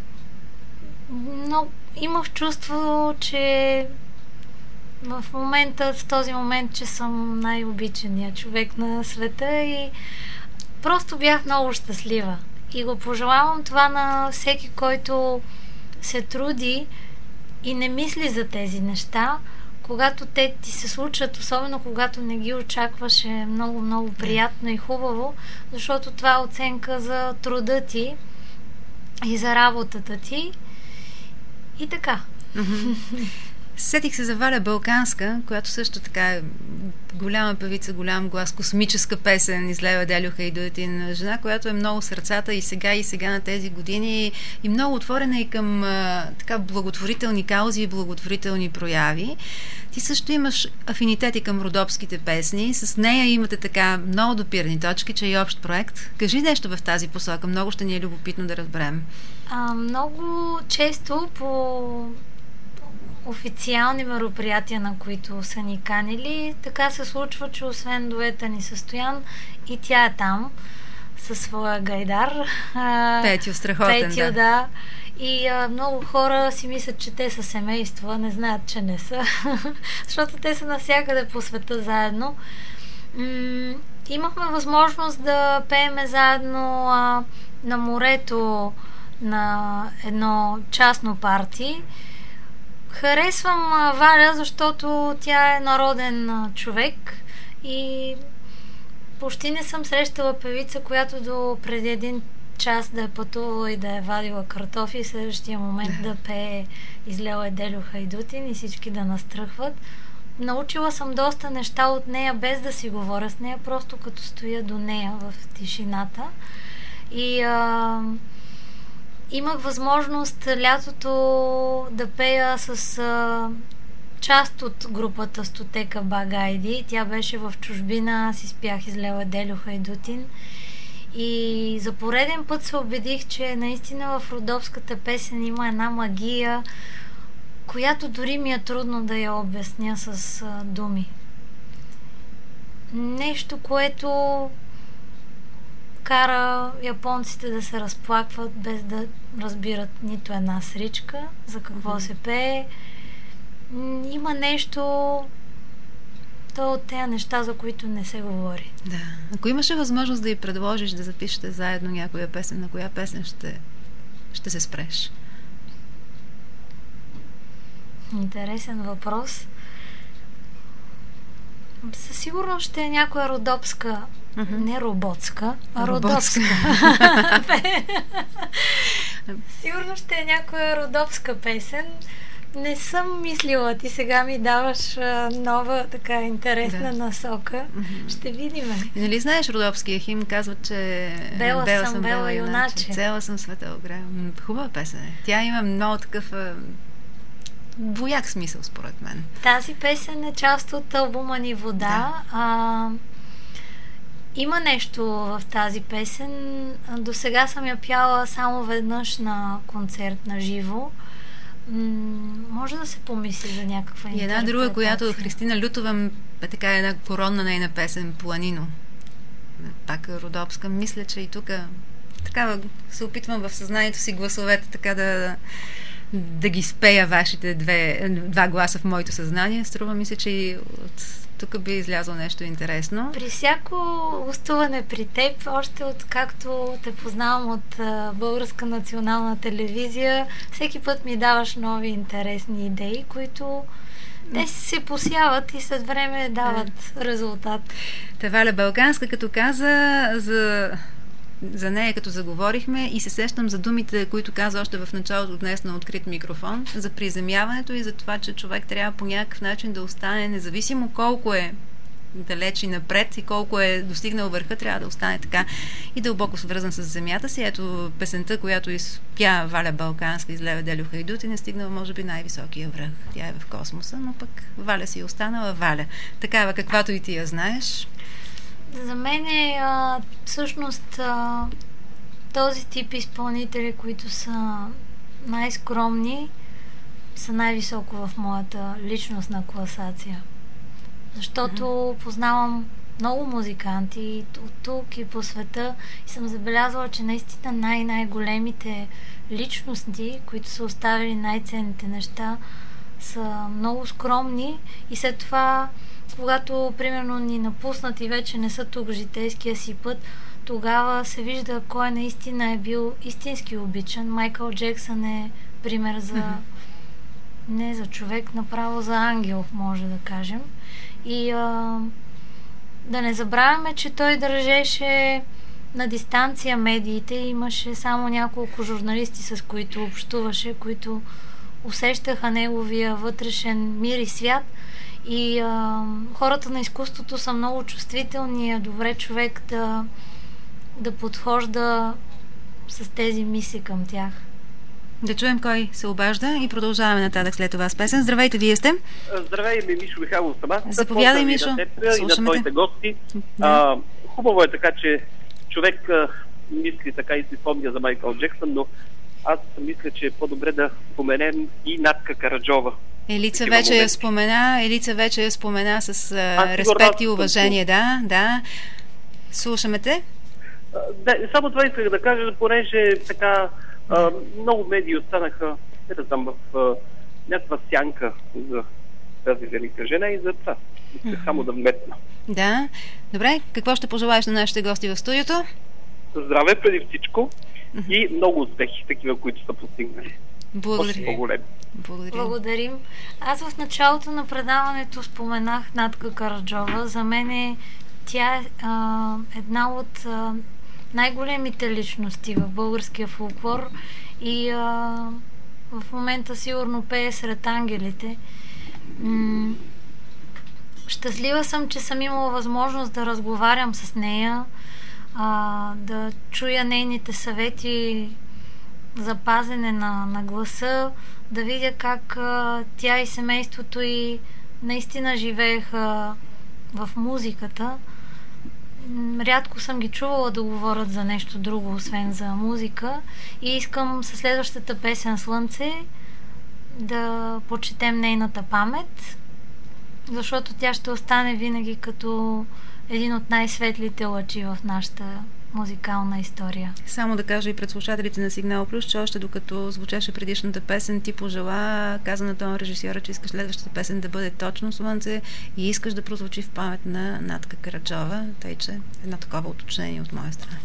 имах чувство, че в този момент, че съм най-обичаният човек на света и просто бях много щастлива. И го пожелавам това на всеки, който се труди и не мисли за тези неща. Когато те ти се случат, особено когато не ги очакваш, е много, много приятно и хубаво, защото това е оценка за труда ти и за работата ти. И така. Сетих се за Валя Балканска, която също така е голяма певица, голям глас, космическа песен, излева Делю Хайдутин, жена, която е много сърцата и сега на тези години и много отворена и към така благотворителни каузи и благотворителни прояви. Ти също имаш афинитети към родопските песни, с нея имате така много допирни точки, че е общ проект. Кажи нещо в тази посока, много ще ни е любопитно да разберем. Много често по официални мероприятия, на които са ни канили, така се случва, че освен дуета ни със Стоян, и тя е там със своя гайдар. Петю, страхотен, Петю, да. И много хора си мислят, че те са семейство, не знаят, че не са. Защото те са навсякъде по света заедно. Имахме възможност да пееме заедно на морето на едно частно парти. Харесвам Валя, защото тя е народен човек и почти не съм срещала певица, която до преди един час да е пътувала и да е вадила картофи и в следващия момент да пее излела е Делю Хайдутин и всички да настръхват. Научила съм доста неща от нея, без да си говоря с нея, просто като стоя до нея в тишината. И имах възможност лятото да пея с част от групата Стотека Багайди. Тя беше в чужбина, аз изпях излела Делю Хайдутин. И за пореден път се убедих, че наистина в родопската песен има една магия, която дори ми е трудно да я обясня с думи. Нещо, което кара японците да се разплакват без да разбират нито една сричка за какво се пее. Има нещо, то от тези неща, за които не се говори. Да. Ако имаше възможност да й предложиш да запишете заедно някоя песен, на коя песен ще се спреш? Интересен въпрос. Със сигурност ще е някоя родопска, не роботска, а родопска. Сигурно ще е някоя родопска песен. Не съм мислила, ти сега ми даваш нова така интересна насока. Ще видим. Нали знаеш родопския химн? Казват, че Бела съм, бела юначе. Цела съм света ограя. Хубава песен е. Тя има много такъв двояк смисъл, според мен. Тази песен е част от албума ни Вода. Да. Има нещо в тази песен. До сега съм я пяла само веднъж на концерт на живо. Може да се помисли за някаква интерпретация. И една друга, която Христина Лютова е така една коронна нейна песен Планино. Пак родопска. Мисля, че и тук така се опитвам в съзнанието си гласовете така да ги спея вашите два гласа в моето съзнание. Струва ми се, че и тук би излязло нещо интересно. При всяко гостуване при теб, още от както те познавам от Българска национална телевизия, всеки път ми даваш нови интересни идеи, които те се посяват и след време дават резултат. Валя Балканска, като каза за нея, като заговорихме, и се сещам за думите, които каза още в началото днес на открит микрофон, за приземяването и за това, че човек трябва по някакъв начин да остане, независимо колко е далеч и напред и колко е достигнал върха, трябва да остане така и дълбоко свързан с земята си. Ето песента, която изпя Валя Балканска из Леве Делю Хайдут, и не стигнала, може би, най-високия връх. Тя е в космоса, но пък Валя си е останала Валя. Такава, каквато и ти я знаеш. За мен е всъщност този тип изпълнители, които са най-скромни, са най-високо в моята личностна класация. Защото познавам много музиканти от тук и по света и съм забелязала, че наистина най-големите личности, които са оставили най-ценните неща, са много скромни и след това, когато примерно ни напуснат и вече не са тук в житейския си път, тогава се вижда кой наистина е бил истински обичан. Майкъл Джексън е пример за не за човек, направо за ангел, може да кажем. И да не забравяме, че той държеше на дистанция медиите. Имаше само няколко журналисти, с които общуваше, които усещаха неговия вътрешен мир и свят. И хората на изкуството са много чувствителни. Е добре човек да подхожда с тези мисли към тях. Да чуем кой се обажда и продължаваме нататък след това с песен. Здравейте, вие сте? Здравей, Мишо Михайлов сама. Заповядай, Мишо. И на твоите гости. Да. Хубаво е така, че човек мисли така и си спомня за Майкъл Джексън, но аз мисля, че е по-добре да споменем и Натка Караджова. Елица вече я спомена с респект и уважение. Да. Слушаме те. Само това исках да кажа, понеже така много медии останаха, не да знам, в някаква сянка за тази велика жена и за това. Исках само да вметна. Да. Добре, какво ще пожелаеш на нашите гости в студиото? Здраве преди всичко и много успехи, такива, които са постигнали. Благодарим. Благодарим. Аз в началото на предаването споменах Натка Караджова. За мен тя е една от най-големите личности в българския фолклор и в момента сигурно пее сред ангелите. Щастлива съм, че съм имала възможност да разговарям с нея, да чуя нейните съвети за пазене на гласа, да видя как тя и семейството й наистина живееха в музиката. рядко съм ги чувала да говорят за нещо друго, освен за музика. И искам със следващата песен "Слънце" да почетем нейната памет, защото тя ще остане винаги като един от най-светлите лъчи в нашата музикална история. Само да кажа и пред слушателите на Сигнал Плюс, че още докато звучеше предишната песен, ти пожела, каза на този режисьора, че искаш следващата песен да бъде точно "Слънце" и искаш да прозвучи в памет на Натка Караджова, тъй че едно такова уточнение от моя страна.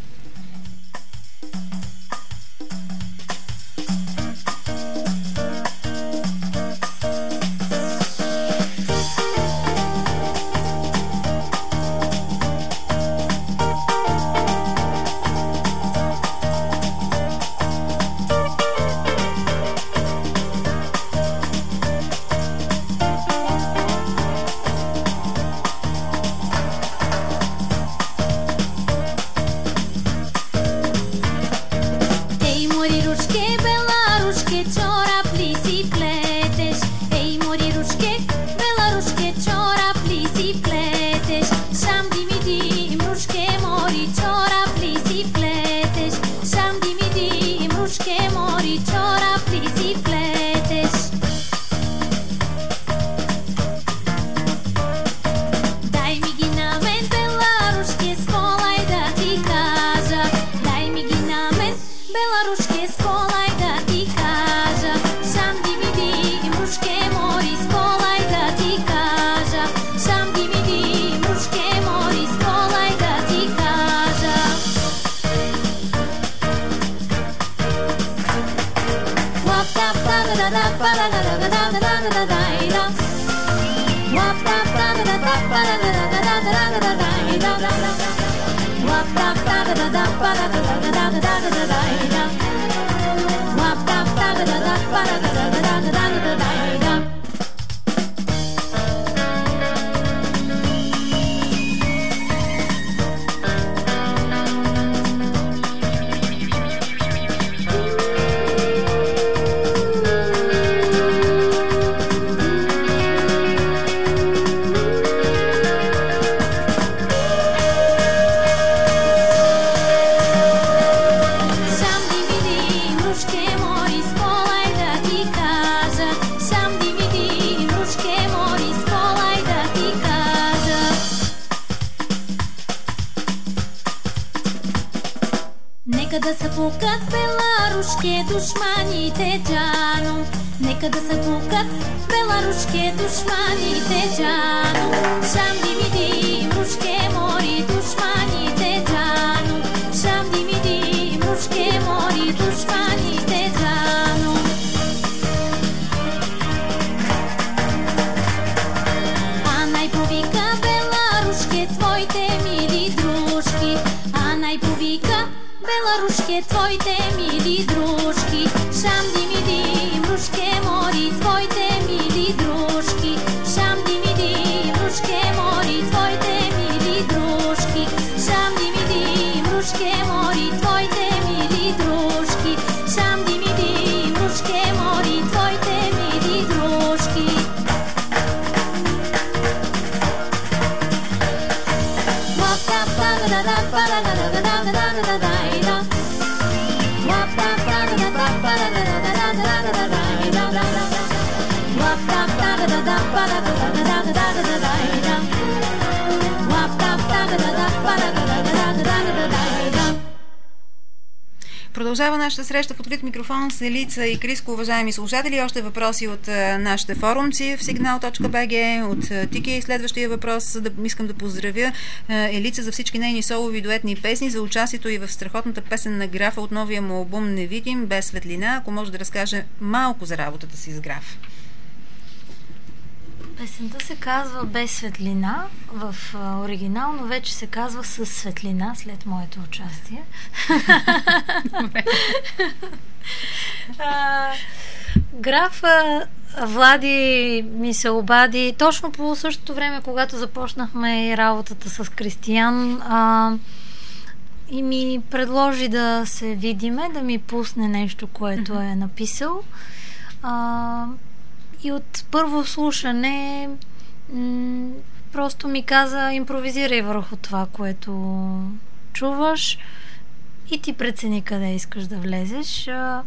Нека да се пукат беларушке душманите джано. Нека да се пукат беларушке душманите джано. Шам димиди мрушке мори душманите джано. Шам димиди мрушке мори душманите джано. А най-повика беларушке твоите мили дружки. А най-повика беларушке твоите мили дружки. Шам димиди мрушке мори твоите мили дружки. Шам димиди мрушке мори твоите мили дружки. Шам димиди мрушке мори твоите мили дружки. Шам димиди мрушке мори твоите мили дружки. Продължава нашата среща в открит микрофон с Елица и Криско, уважаеми слушатели. Още въпроси от нашите форумци в signal.bg, от Тики. Следващия въпрос, искам да поздравя Елица за всички нейни солови дуетни песни, за участието и в страхотната песен на Графа от новия му албум "Невидим", без светлина. Ако може да разкаже малко за работата си с Граф. Песента се казва "Без светлина" в оригинал, но вече се казва "Със светлина" след моето участие. Граф Влади ми се обади точно по същото време, когато започнахме работата с Кристиян, и ми предложи да се видиме, да ми пусне нещо, което е написал. И от първо слушане просто ми каза, импровизирай върху това, което чуваш и ти прецени къде искаш да влезеш.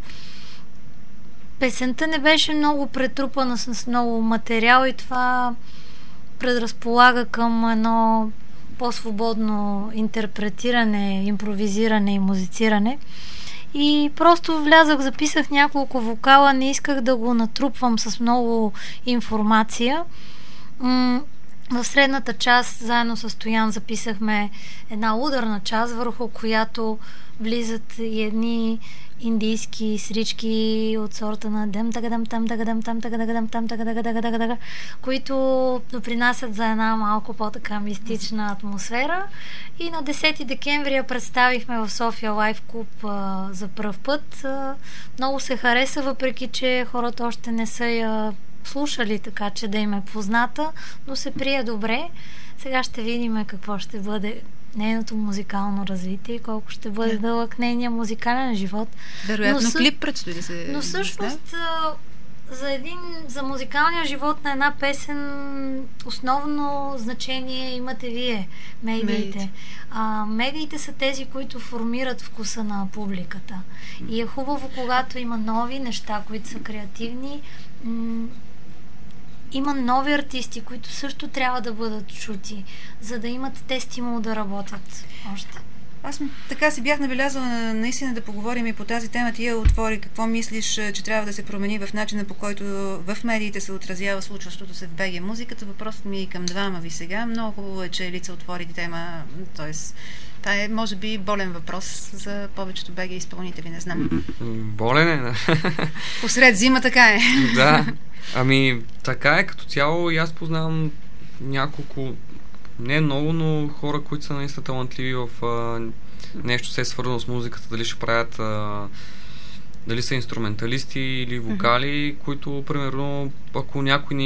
Песента не беше много претрупана с много материал и това предразполага към едно по-свободно интерпретиране, импровизиране и музициране. И просто влязах, записах няколко вокала, не исках да го натрупвам с много информация. В средната част, заедно с Стоян, записахме една ударна част, върху която влизат и едни индийски срички от сорта на които допринасят за една малко по-така мистична атмосфера. И на 10 декември я представихме в София Лайф Клуб за пръв път. Много се хареса, въпреки че хората още не са я слушали, така че да им е позната, но се прие добре. Сега ще видим какво ще бъде нейното музикално развитие и колко ще бъде дълъг нейния музикален живот. Вероятно клип предстои да се... Но всъщност за музикалния живот на една песен основно значение имате вие, медиите. Медиите са тези, които формират вкуса на публиката. И е хубаво, когато има нови неща, които са креативни, има нови артисти, които също трябва да бъдат чути, за да имат те стимул да работят още. Аз така си бях набелязала наистина да поговорим и по тази тема. Ти я отвори. Какво мислиш, че трябва да се промени в начина, по който в медиите се отразява случващото се в БГ музиката? Въпросът ми е към двама ви сега. Много хубаво е, че Елица отвори тема. Тоест, това е, може би, болен въпрос за повечето БГ изпълнители, не знам. Болен е, да. Посред зима така е. Да. Ами, така е като цяло и аз познавам няколко, не много, но хора, които са наистина талантливи в нещо се е свързано с музиката, дали ще правят дали са инструменталисти или вокали, които, примерно, ако някой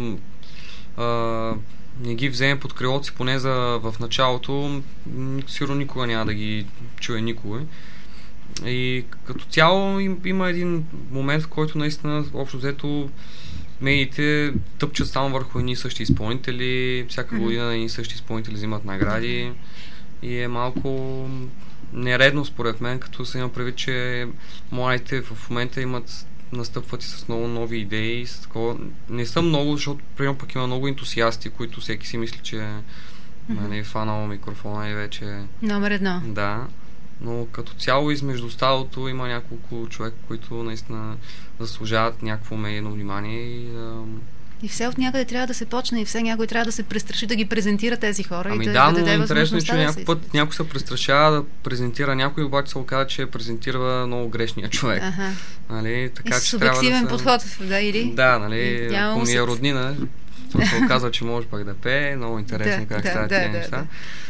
не ги вземе под крилото си, поне в началото, сигурно никога няма да ги чуе никога. И като цяло има един момент, в който наистина общо взето медиите тъпчат само върху едни и същи изпълнители, всяка година едни и същи изпълнители взимат награди и е малко нередно според мен, като се има предвид, че младите в момента настъпват и с много нови идеи. С такова. Не са много, защото примерно пък има много ентусиасти, които всеки си мисли, че е фанал микрофона и вече... Номер едно. Да. Но като цяло измежду стадото има няколко човека, които наистина заслужават някакво медийно внимание и все от някъде трябва да се почне и все някой трябва да се престраши да ги презентира тези хора. Ами и да да, даде но интересно е, че някой път някой се престрашава да презентира някой, обаче се оказа, че презентира много грешния човек. Нали? Така, че субективен подход, да, или? Да, нали, ако ми е роднина, се оказва, че може пък да пее, много интересно как стават тези неща.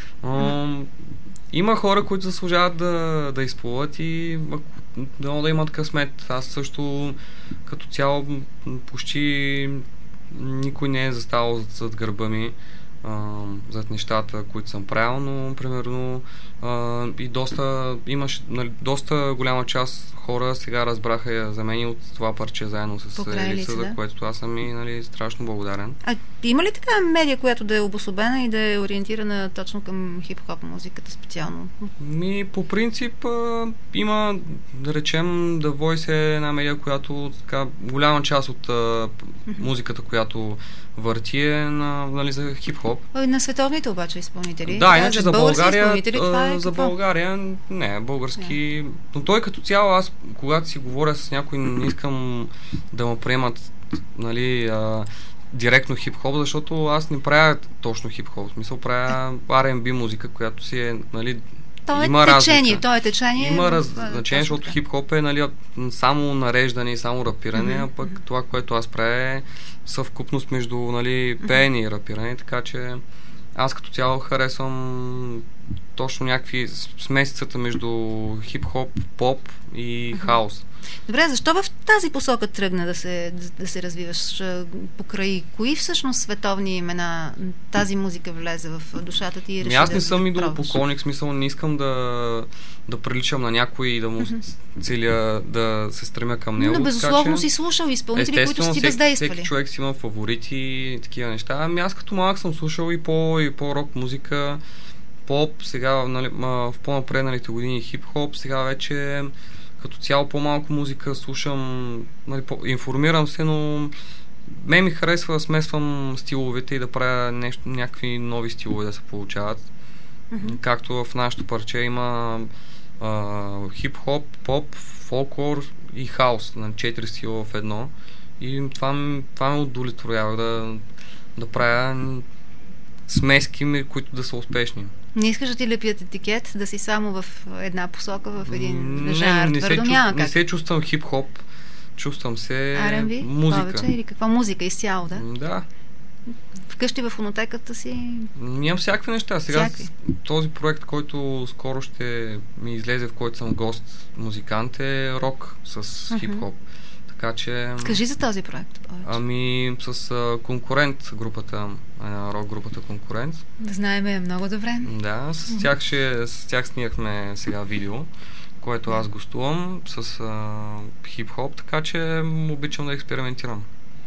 Има хора, които заслужават да изплуват и да имат късмет. Аз също като цяло почти никой не е заставал зад гърба ми зад нещата, които съм правил, но примерно и доста голяма част хора сега разбраха за мен и от това парче заедно с Елица, за което аз съм и страшно благодарен. А има ли така медия, която да е обособена и да е ориентирана точно към хип-хоп музиката специално? По принцип има, да речем, The Voice е една медия, която така голяма част от музиката, която върти е за хип-хоп. На световните обаче изпълнители? Да, иначе за България не, български. Но той като цяло, аз когато си говоря с някой, не искам да ме приемат директно хип-хоп, защото аз не правя точно хип-хоп. В смисъл правя R&B музика, която си е, има течение, Има значение, защото хип-хоп е само нареждане и само рапиране, а пък това, което аз правя е съвкупност между пеене и рапиране, така че аз като цяло харесвам точно някакви смесицата между хип-хоп, поп и хаос. Добре, защо в тази посока тръгна да се развиваш? Покрай кои всъщност световни имена тази музика влезе в душата ти и реши аз не съм идолопоклонник, смисъл не искам да приличам на някой и да му целя да се стремя към него. Но безусловно си слушал изпълнители, които си въздействали. Всеки човек си има фаворити и такива неща. Аз като малък съм слушал и по-рок музика, поп, сега нали, в по-напредналите години хип-хоп, сега вече като цяло по-малко музика слушам, нали, информирам се, но мен ми харесва да смесвам стиловете и да правя някакви нови стилове да се получават. Както в нашото парче има хип-хоп, поп, фолклор и хаос, на 4 стила в едно. И това ме удовлетворява да правя смески, които да са успешни. Не искаш да ти лепят етикет, да си само в една посока, в един жанр? Не се чувствам хип-хоп, чувствам се R&B, музика. Повече, или каква музика изцяло, да? Да. Вкъщи в фонотеката си? Имам всякакви неща. Сега този проект, който скоро ще ми излезе, в който съм гост музикант, е рок с хип-хоп. Така че... Кажи за този проект повече. С Конкурент групата, рок групата Конкурент. Да знаем, е много добре. Да, с тях снимахме сега видео, което аз гостувам с хип-хоп, така че обичам да експериментирам.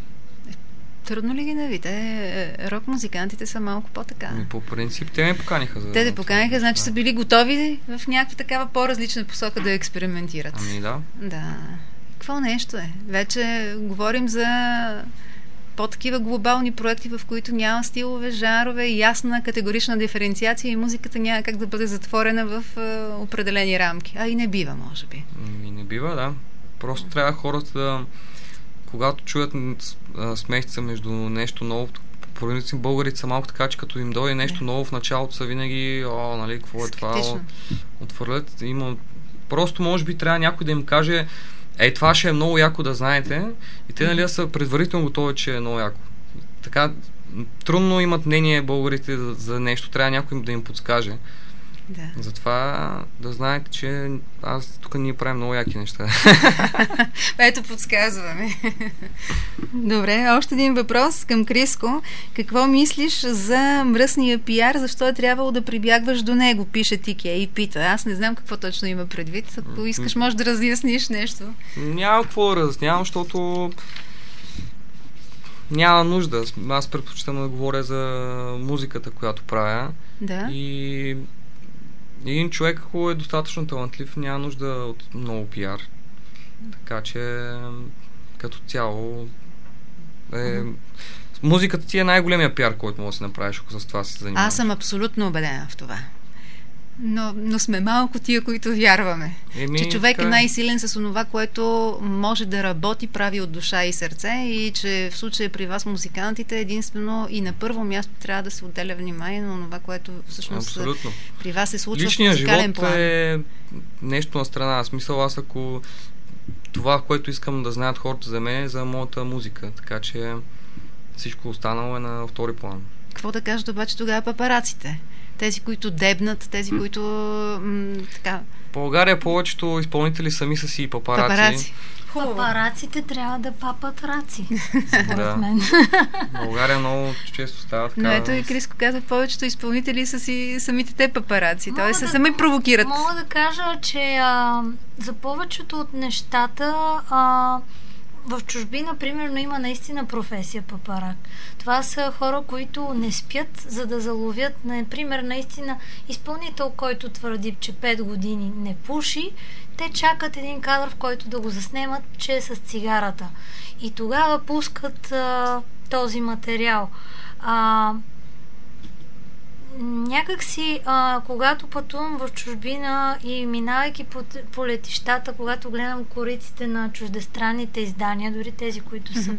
Трудно ли ги навите? Рок-музикантите са малко по-така. По принцип, те ме поканиха. Те поканиха, значи са били готови в някаква такава по-различна посока да експериментират. Да. Да. Какво нещо е? Вече говорим за по-такива глобални проекти, в които няма стилове, жанрове, ясна категорична диференциация и музиката няма как да бъде затворена в определени рамки. А и не бива, може би. Не бива, да. Просто трябва хората да, когато чуят смесица между нещо ново, по принцип българите са малко така, че като им дойде нещо ново в началото са винаги, нали, какво е това? Отвърлят. Просто може би трябва някой да им каже, това ще е много яко да знаете, и те нали са предварително готови, че е много яко. Така, трудно имат мнение българите за нещо, трябва някой да им подскаже. Да. Затова да знаете, че тук ние правим много яки неща. Ето, подсказваме. Добре, още един въпрос към Криско. Какво мислиш за мръсния пиар? Защо е трябвало да прибягваш до него? Пише Тики и пита. Аз не знам какво точно има предвид. Ако искаш, може да разясниш нещо. Няма какво да разяснявам, защото няма нужда. Аз предпочитам да говоря за музиката, която правя. Да. И един човек, ако е достатъчно талантлив, няма нужда от много пиар. Така че, като цяло, музиката ти е най-големия пиар, който може да си направиш, ако с това се занимаваш. Аз съм абсолютно убедена в това. Но сме малко тия, които вярваме. Че човек е най-силен с онова, което може да работи, прави от душа и сърце, и че в случая при вас музикантите единствено и на първо място трябва да се отделя внимание на това, което всъщност при вас се случва в музикален план. Личният живот е нещо на страна. В смисъл, аз ако това, което искам да знаят хората за мен, е за моята музика. Така че всичко останало е на втори план. Какво да кажат обаче тогава папараците? Тези, които дебнат, тези, които така... В България повечето изпълнители сами са си папараци. Папараците трябва да папат раци, според мен. В България много често става така. Но ето и Криско казва, повечето изпълнители са си самите те папараци. Т.е. се сами провокират. Мога да кажа, че за повечето от нещата в чужбина, примерно, има наистина професия папарак. Това са хора, които не спят, за да заловят, например, наистина изпълнител, който твърди, че 5 години не пуши, те чакат един кадър, в който да го заснемат, че е с цигарата. И тогава пускат този материал. Някак си, когато пътувам в чужбина и минавайки по летищата, когато гледам кориците на чуждестранните издания, дори тези, които са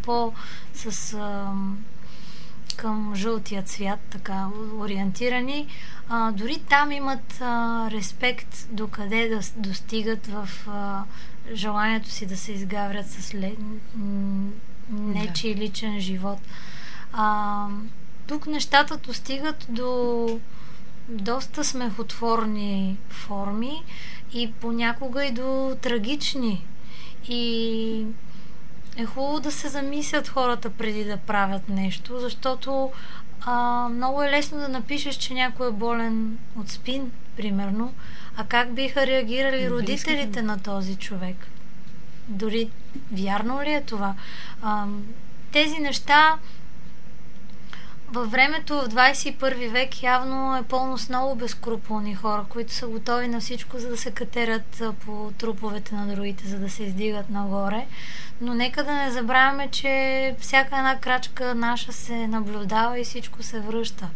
към жълтия цвят, така ориентирани, дори там имат респект докъде да достигат в желанието си да се изгаврят с нечий личен живот. Тук нещата достигат до доста смехотворни форми и понякога и до трагични. И е хубаво да се замислят хората преди да правят нещо, защото много е лесно да напишеш, че някой е болен от спин, примерно, а как биха реагирали родителите на този човек? Дори вярно ли е това? Тези неща във времето в 21 век явно е пълно с много безкруполни хора, които са готови на всичко, за да се катерят по труповете на другите, за да се издигат нагоре. Но нека да не забравяме, че всяка една крачка наша се наблюдава и всичко се връща.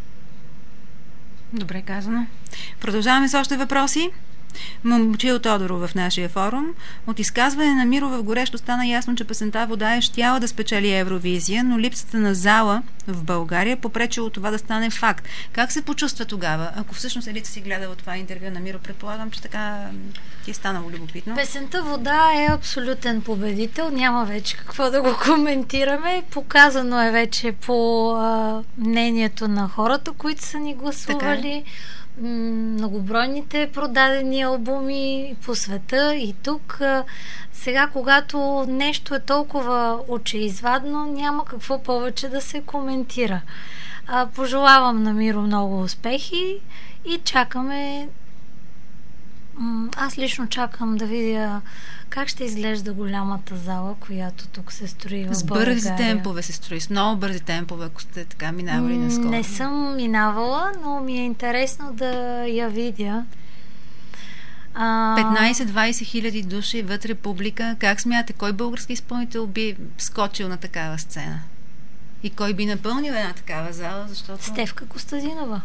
Добре казано. Продължаваме с още въпроси. Момчил Тодоров в нашия форум. От изказване на Миро в Горещо стана ясно, че песента "Вода" е щяла да спечели Евровизия, но липсата на зала в България попречило това да стане факт. Как се почувства тогава? Ако всъщност Елица си гледала това интервю на Миро, предполагам, че така ти е станало любопитно. Песента "Вода" е абсолютен победител. Няма вече какво да го коментираме. Показано е вече по мнението на хората, които са ни гласували. Многобройните продадени албуми по света и тук. Сега, когато нещо е толкова очеизвадно, няма какво повече да се коментира. Пожелавам на Миро много успехи и чакаме. Аз лично чакам да видя как ще изглежда голямата зала, която тук се строи в България. С бързи темпове се строи, с много бързи темпове, ако сте така минавали наскоро. Не съм минавала, но ми е интересно да я видя. 15-20 хиляди души вътре, публика. Как смятате, кой български изпълнител би скочил на такава сцена? И кой би напълнил една такава зала? Защото... Стефка Костадинова.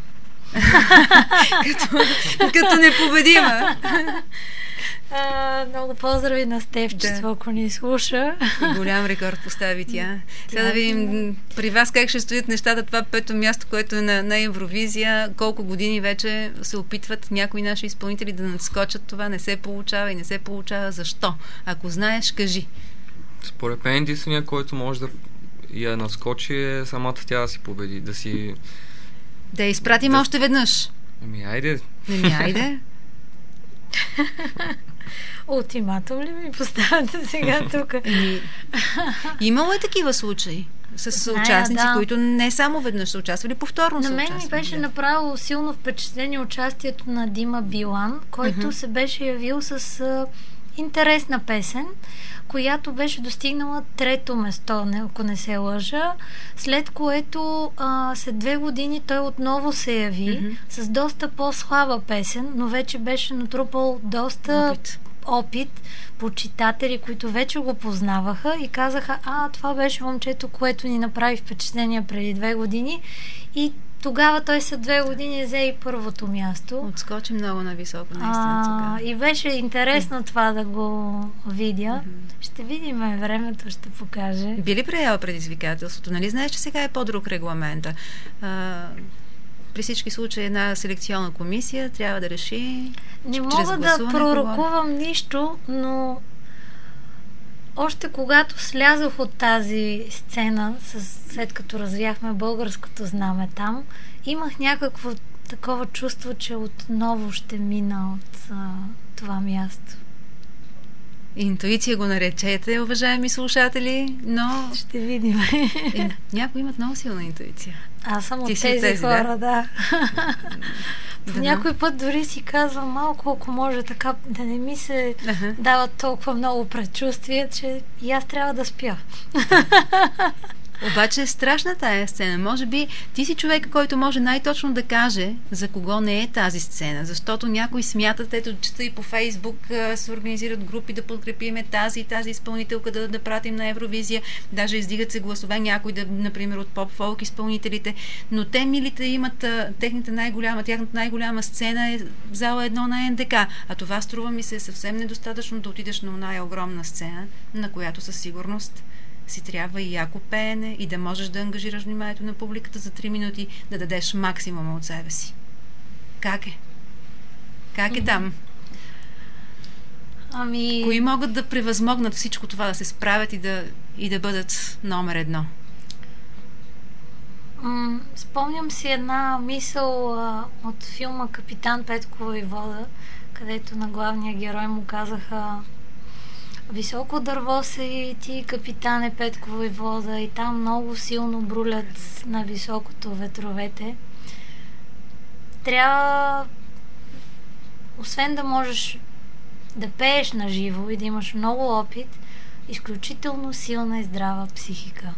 като непобедима. Много поздрави на Стефчество, ако ни слуша. И голям рекорд постави тя. Сега да видим при вас как ще стоят нещата. Това 5-то място, което е на Евровизия. Колко години вече се опитват някои наши изпълнители да надскочат това. Не се получава и не се получава. Защо? Ако знаеш, кажи. Според мен единствения, който може да я надскочи, е самата тя да си победи. Да я изпратим още веднъж. Айде. Айде. Ултиматум ли ми поставяте сега тук? Имало е такива случаи с участници, които не само веднъж са участвали, повторно са участвали. На мен ми беше направило силно впечатление участието на Дима Билан, който се беше явил с интересна песен, която беше достигнала 3-то место, ако не се лъжа, след което след 2 години той отново се яви с доста по-слаба песен, но вече беше натрупал доста опит, почитатели, които вече го познаваха и казаха, това беше момчето, което ни направи впечатление преди 2 години и тогава той след 2 години взе и първото място. Отскочи много нависоко, наистина. И беше интересно това да го видя. Ще видим, времето ще покаже. Би ли приела предизвикателството? Нали знаеш, че сега е по-друг регламента? При всички случаи една селекционна комисия трябва да реши. Не мога да пророкувам нищо, но още когато слязох от тази сцена, след като развяхме българското знаме там, имах някакво такова чувство, че отново ще мина от това място. Интуиция го наречете, уважаеми слушатели, но... Ще видим. Някои имат много силна интуиция. Аз съм от тези хора, да. Някой път дори си казвам малко, ако може така да не ми се дават толкова много предчувствия, че и аз трябва да спя. Обаче е страшна тая сцена. Може би ти си човек, който може най-точно да каже за кого не е тази сцена, защото някои смятат, ето чета и по Фейсбук се организират групи да подкрепиме тази изпълнителка да пратим на Евровизия, даже издигат се гласове някой, например от поп-фолк изпълнителите, но те милите имат тяхната най-голяма сцена е зала 1 на НДК, а това струва ми се съвсем недостатъчно да отидеш на най-огромна сцена, на която със сигурност си трябва и яко пеене и да можеш да ангажираш вниманието на публиката за 3 минути, да дадеш максимума от себе си. Как е? Как е там? Кои могат да превъзмогнат всичко това, да се справят и да бъдат номер 1? Спомням си една мисъл от филма Капитан Петко Войвода, където на главния герой му казаха: високо дърво си и ти, капитане Петко Войвода, и там много силно брулят на високото ветровете. Трябва, освен да можеш да пееш на живо и да имаш много опит, изключително силна и здрава психика.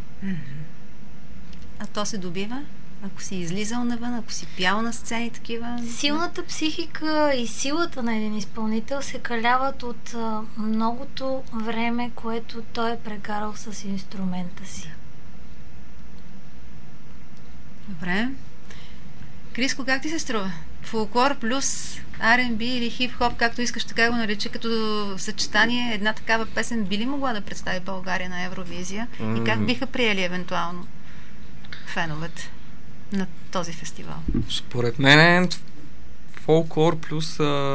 А то се добива? Ако си излизал навън, ако си пял на сцени такива? Силната психика и силата на един изпълнител се каляват от многото време, което той е прекарал с инструмента си. Добре. Криско, как ти се струва? Фолклор плюс R&B или хип-хоп, както искаш така го наречи, като съчетание, една такава песен би ли могла да представи България на Евровизия? И как биха приели евентуално феновете на този фестивал? Според мен фолклор плюс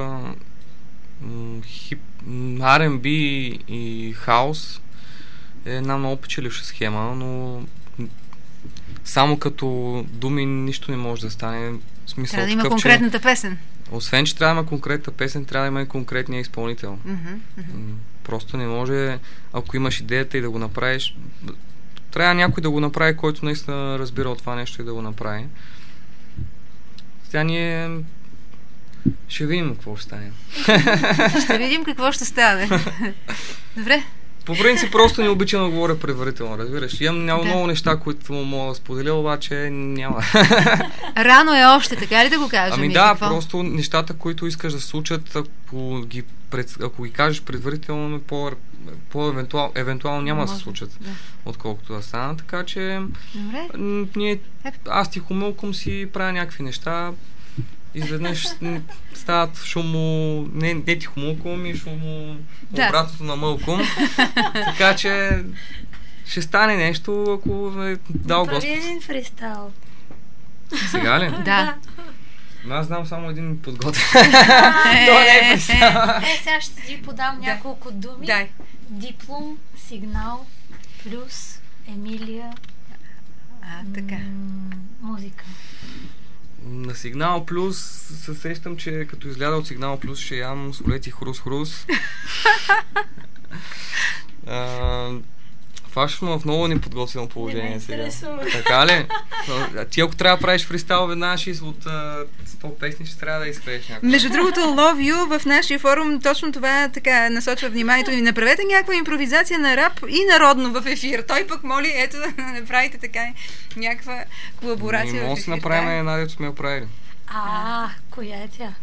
R&B и хаус е една много печеливша схема, но само като думи нищо не може да стане. В смисъл, трябва да има конкретната песен. Освен, че трябва да има конкретна песен, трябва да има и конкретния изпълнител. Просто не може, ако имаш идеята и да го направиш, трябва някой да го направи, който наистина разбира от това нещо и да го направи. Сега ние ще видим какво ще стане. Ще видим какво ще стане. Добре. По принцип просто не обичам да говоря предварително, разбираш. Имам много неща, които мога да споделя, обаче няма. Рано е още, така ли да го кажем? Ами да, просто нещата, които искаш да се случат, ако ги кажеш предварително, евентуално няма да се случат, отколкото да стана. Така че аз тихомълком си правя някакви неща. Изведнъж стават шумо, не тихомълком, ми шумо обратното на мълком. Така че ще стане нещо, ако дал Господ. Прави един фристайл. Сега ли? Да. Аз знам само един подготвен. Това не е фристайл. Сега ще ти подам няколко думи. Дай. Диплом, сигнал, плюс, Емилия. Така. Музика. На Сигнал Плюс се сещам, че като изгляда от Сигнал Плюс ще ям солети хрус-хрус. Фашиш в много неподготвено положение сега. Така ли? Ти ако трябва да правиш фристайл веднага от 100 песни, ще трябва да изкриеш някакво. Между другото, Love You в нашия форум точно това така насочва вниманието ни. Направете някаква импровизация на рап и народно в ефир. Той пък моли, ето да направите така някаква колаборация в ефир. Може да си направим една, дето сме я правили. Коя е тя?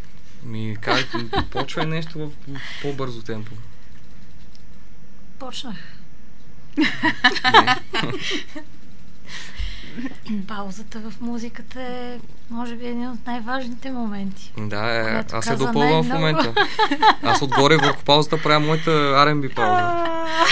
Почва нещо в по-бързо темпо. Почнах. Паузата в музиката е, може би, един от най-важните моменти. Да, аз се допълвам в момента. Аз отгоре върху паузата правя моята R&B пауза.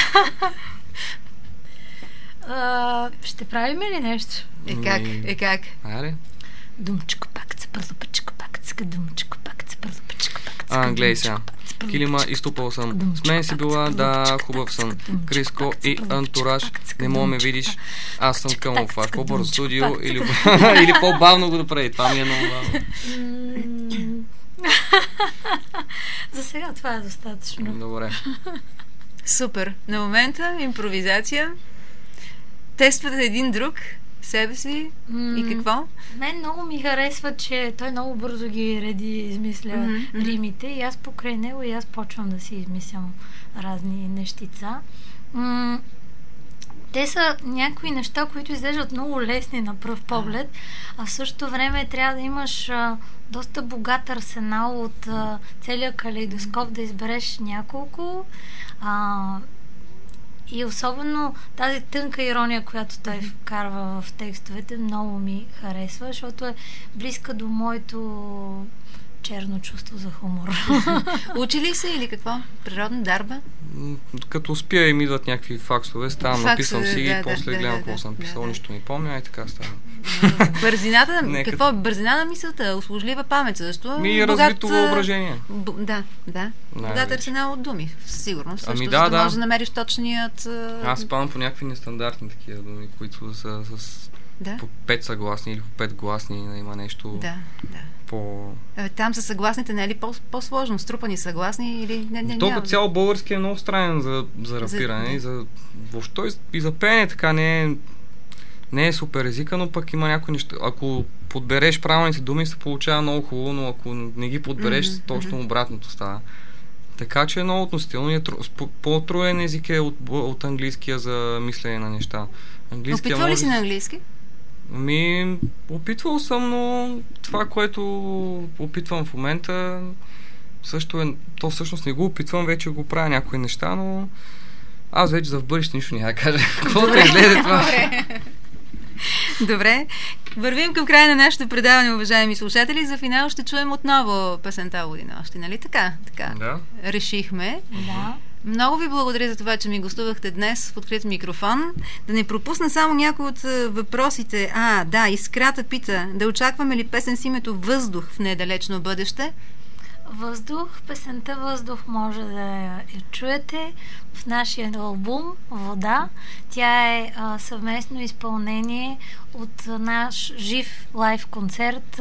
Ще правим ли нещо? Как? Айде. Думчко пак, цъпърлопачко пак, цъка думчко пак, цъпърлопачко пак. Гледай сега. Килима изтупал съм. С мен си била, да, хубав съм. Криско и антураж. Не мога ме видиш. Аз съм камуфлаж. По-бързо студио или по-бавно го да прави. Това ми е много бавно. За сега това е достатъчно. Добре. Супер. На момента импровизация. Тествате един друг, себе си и какво? Мен много ми харесва, че той много бързо ги реди, измисля римите и аз покрай него и аз почвам да си измислям разни нещица. Те са някои неща, които изглеждат много лесни на пръв поглед, а в същото време трябва да имаш доста богат арсенал от целия калейдоскоп да избереш няколко. И особено тази тънка ирония, която той вкарва в текстовете, много ми харесва, защото е близка до моето черно чувство за хумор. Учи ли се или какво? Природна дарба? Като спия и ми идват някакви факсове, ставам, написвам си и после гледам какво съм писал, нищо не помня и така става. Бързината, какво? Бързина на мисълта, услужлива памет също. Развито въображение. Да. Богат арсенал от думи, сигурно. Също, за да можеш да намериш точният... Аз спам по някакви нестандартни такива думи, които са с по 5 съгласни или по 5 гласни, има нещо по... Там са съгласните, не е ли по-сложно? Струпани съгласни или не? Толкова цяло български е много странен за рапиране и за въобще и за пеене, така не е супер езика, но пък има някои неща. Ако подбереш правилните думи, се получава много хубаво, но ако не ги подбереш, точно обратното става. Така че е много относително. По-троен език е от английския за мислене на неща. Опитвал ли си на английски? Опитвал съм, но това, което опитвам в момента, също то всъщност не го опитвам, вече го правя някои неща, но аз вече за в бъдеще нищо няма да кажа. Каквото излезе това. Добре. Вървим към края на нашето предаване, уважаеми слушатели. За финал ще чуем отново песента "Луди нощи", нали така? Да. Решихме. Да. Много ви благодаря за това, че ми гостувахте днес в открит микрофон. Да не пропусна само някои от въпросите. Искрата пита: да очакваме ли песен с името "Въздух" в недалечно бъдеще? Въздух, песента "Въздух" може да я чуете в нашия албум "Вода". Тя е съвместно изпълнение от наш жив лайв концерт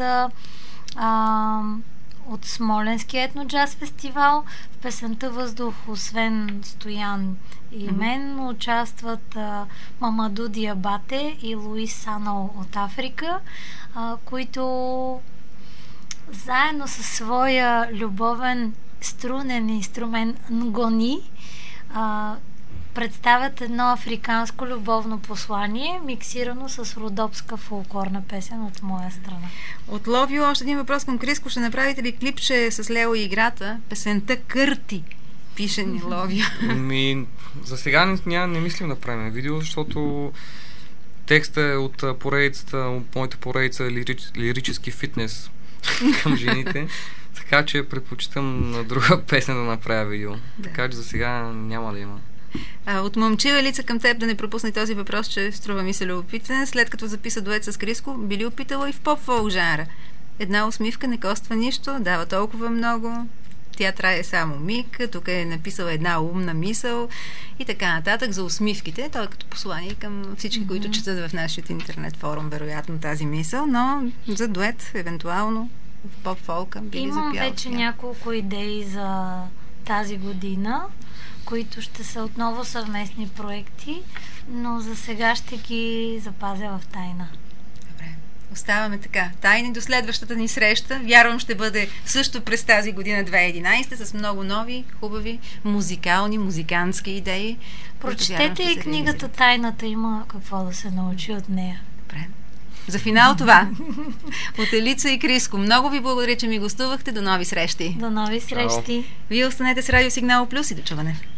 от Смоленския етно-джаз фестивал. В песента "Въздух", освен Стоян и мен, участват Мамаду Диабате и Луис Сано от Африка, които заедно със своя любовен струнен инструмент нгони представят едно африканско любовно послание, миксирано с родопска фолклорна песен от моя страна. От Ловио още един въпрос към Криско. Ще направите ли клипче с Лео и играта? Песента "Кърти", пише ни Ловио. За сега не мислим да правим видео, защото текстът е от моята поредица лирически фитнес към жените. Така че предпочитам на друга песен да направя видео. Така че за сега няма да има. От момчива лица към теб да не пропусне този въпрос, че струва ми се любопитен. След като записа дует с Криско, би ли опитала и в поп-фолк жанра? Една усмивка не коства нищо, дава толкова много. Тя трае само миг, тук е написала една умна мисъл и така нататък за усмивките. Той е като послание към всички, които четат в нашия интернет форум, вероятно тази мисъл, но за дует, евентуално в поп-фолка би ли запял? Имам вече няколко идеи за тази година, които ще са отново съвместни проекти, но за сега ще ги запазя в тайна. Добре, оставаме така. Тайни до следващата ни среща. Вярвам, ще бъде също през тази година 2011 с много нови, хубави музикантски идеи. Прочетете и книгата "Тайната", има какво да се научи от нея. Добре. За финал това. От Елица и Криско. Много ви благодаря, че ми гостувахте. До нови срещи. До нови срещи. Вие останете с Радио Сигнал Плюс и до чуване.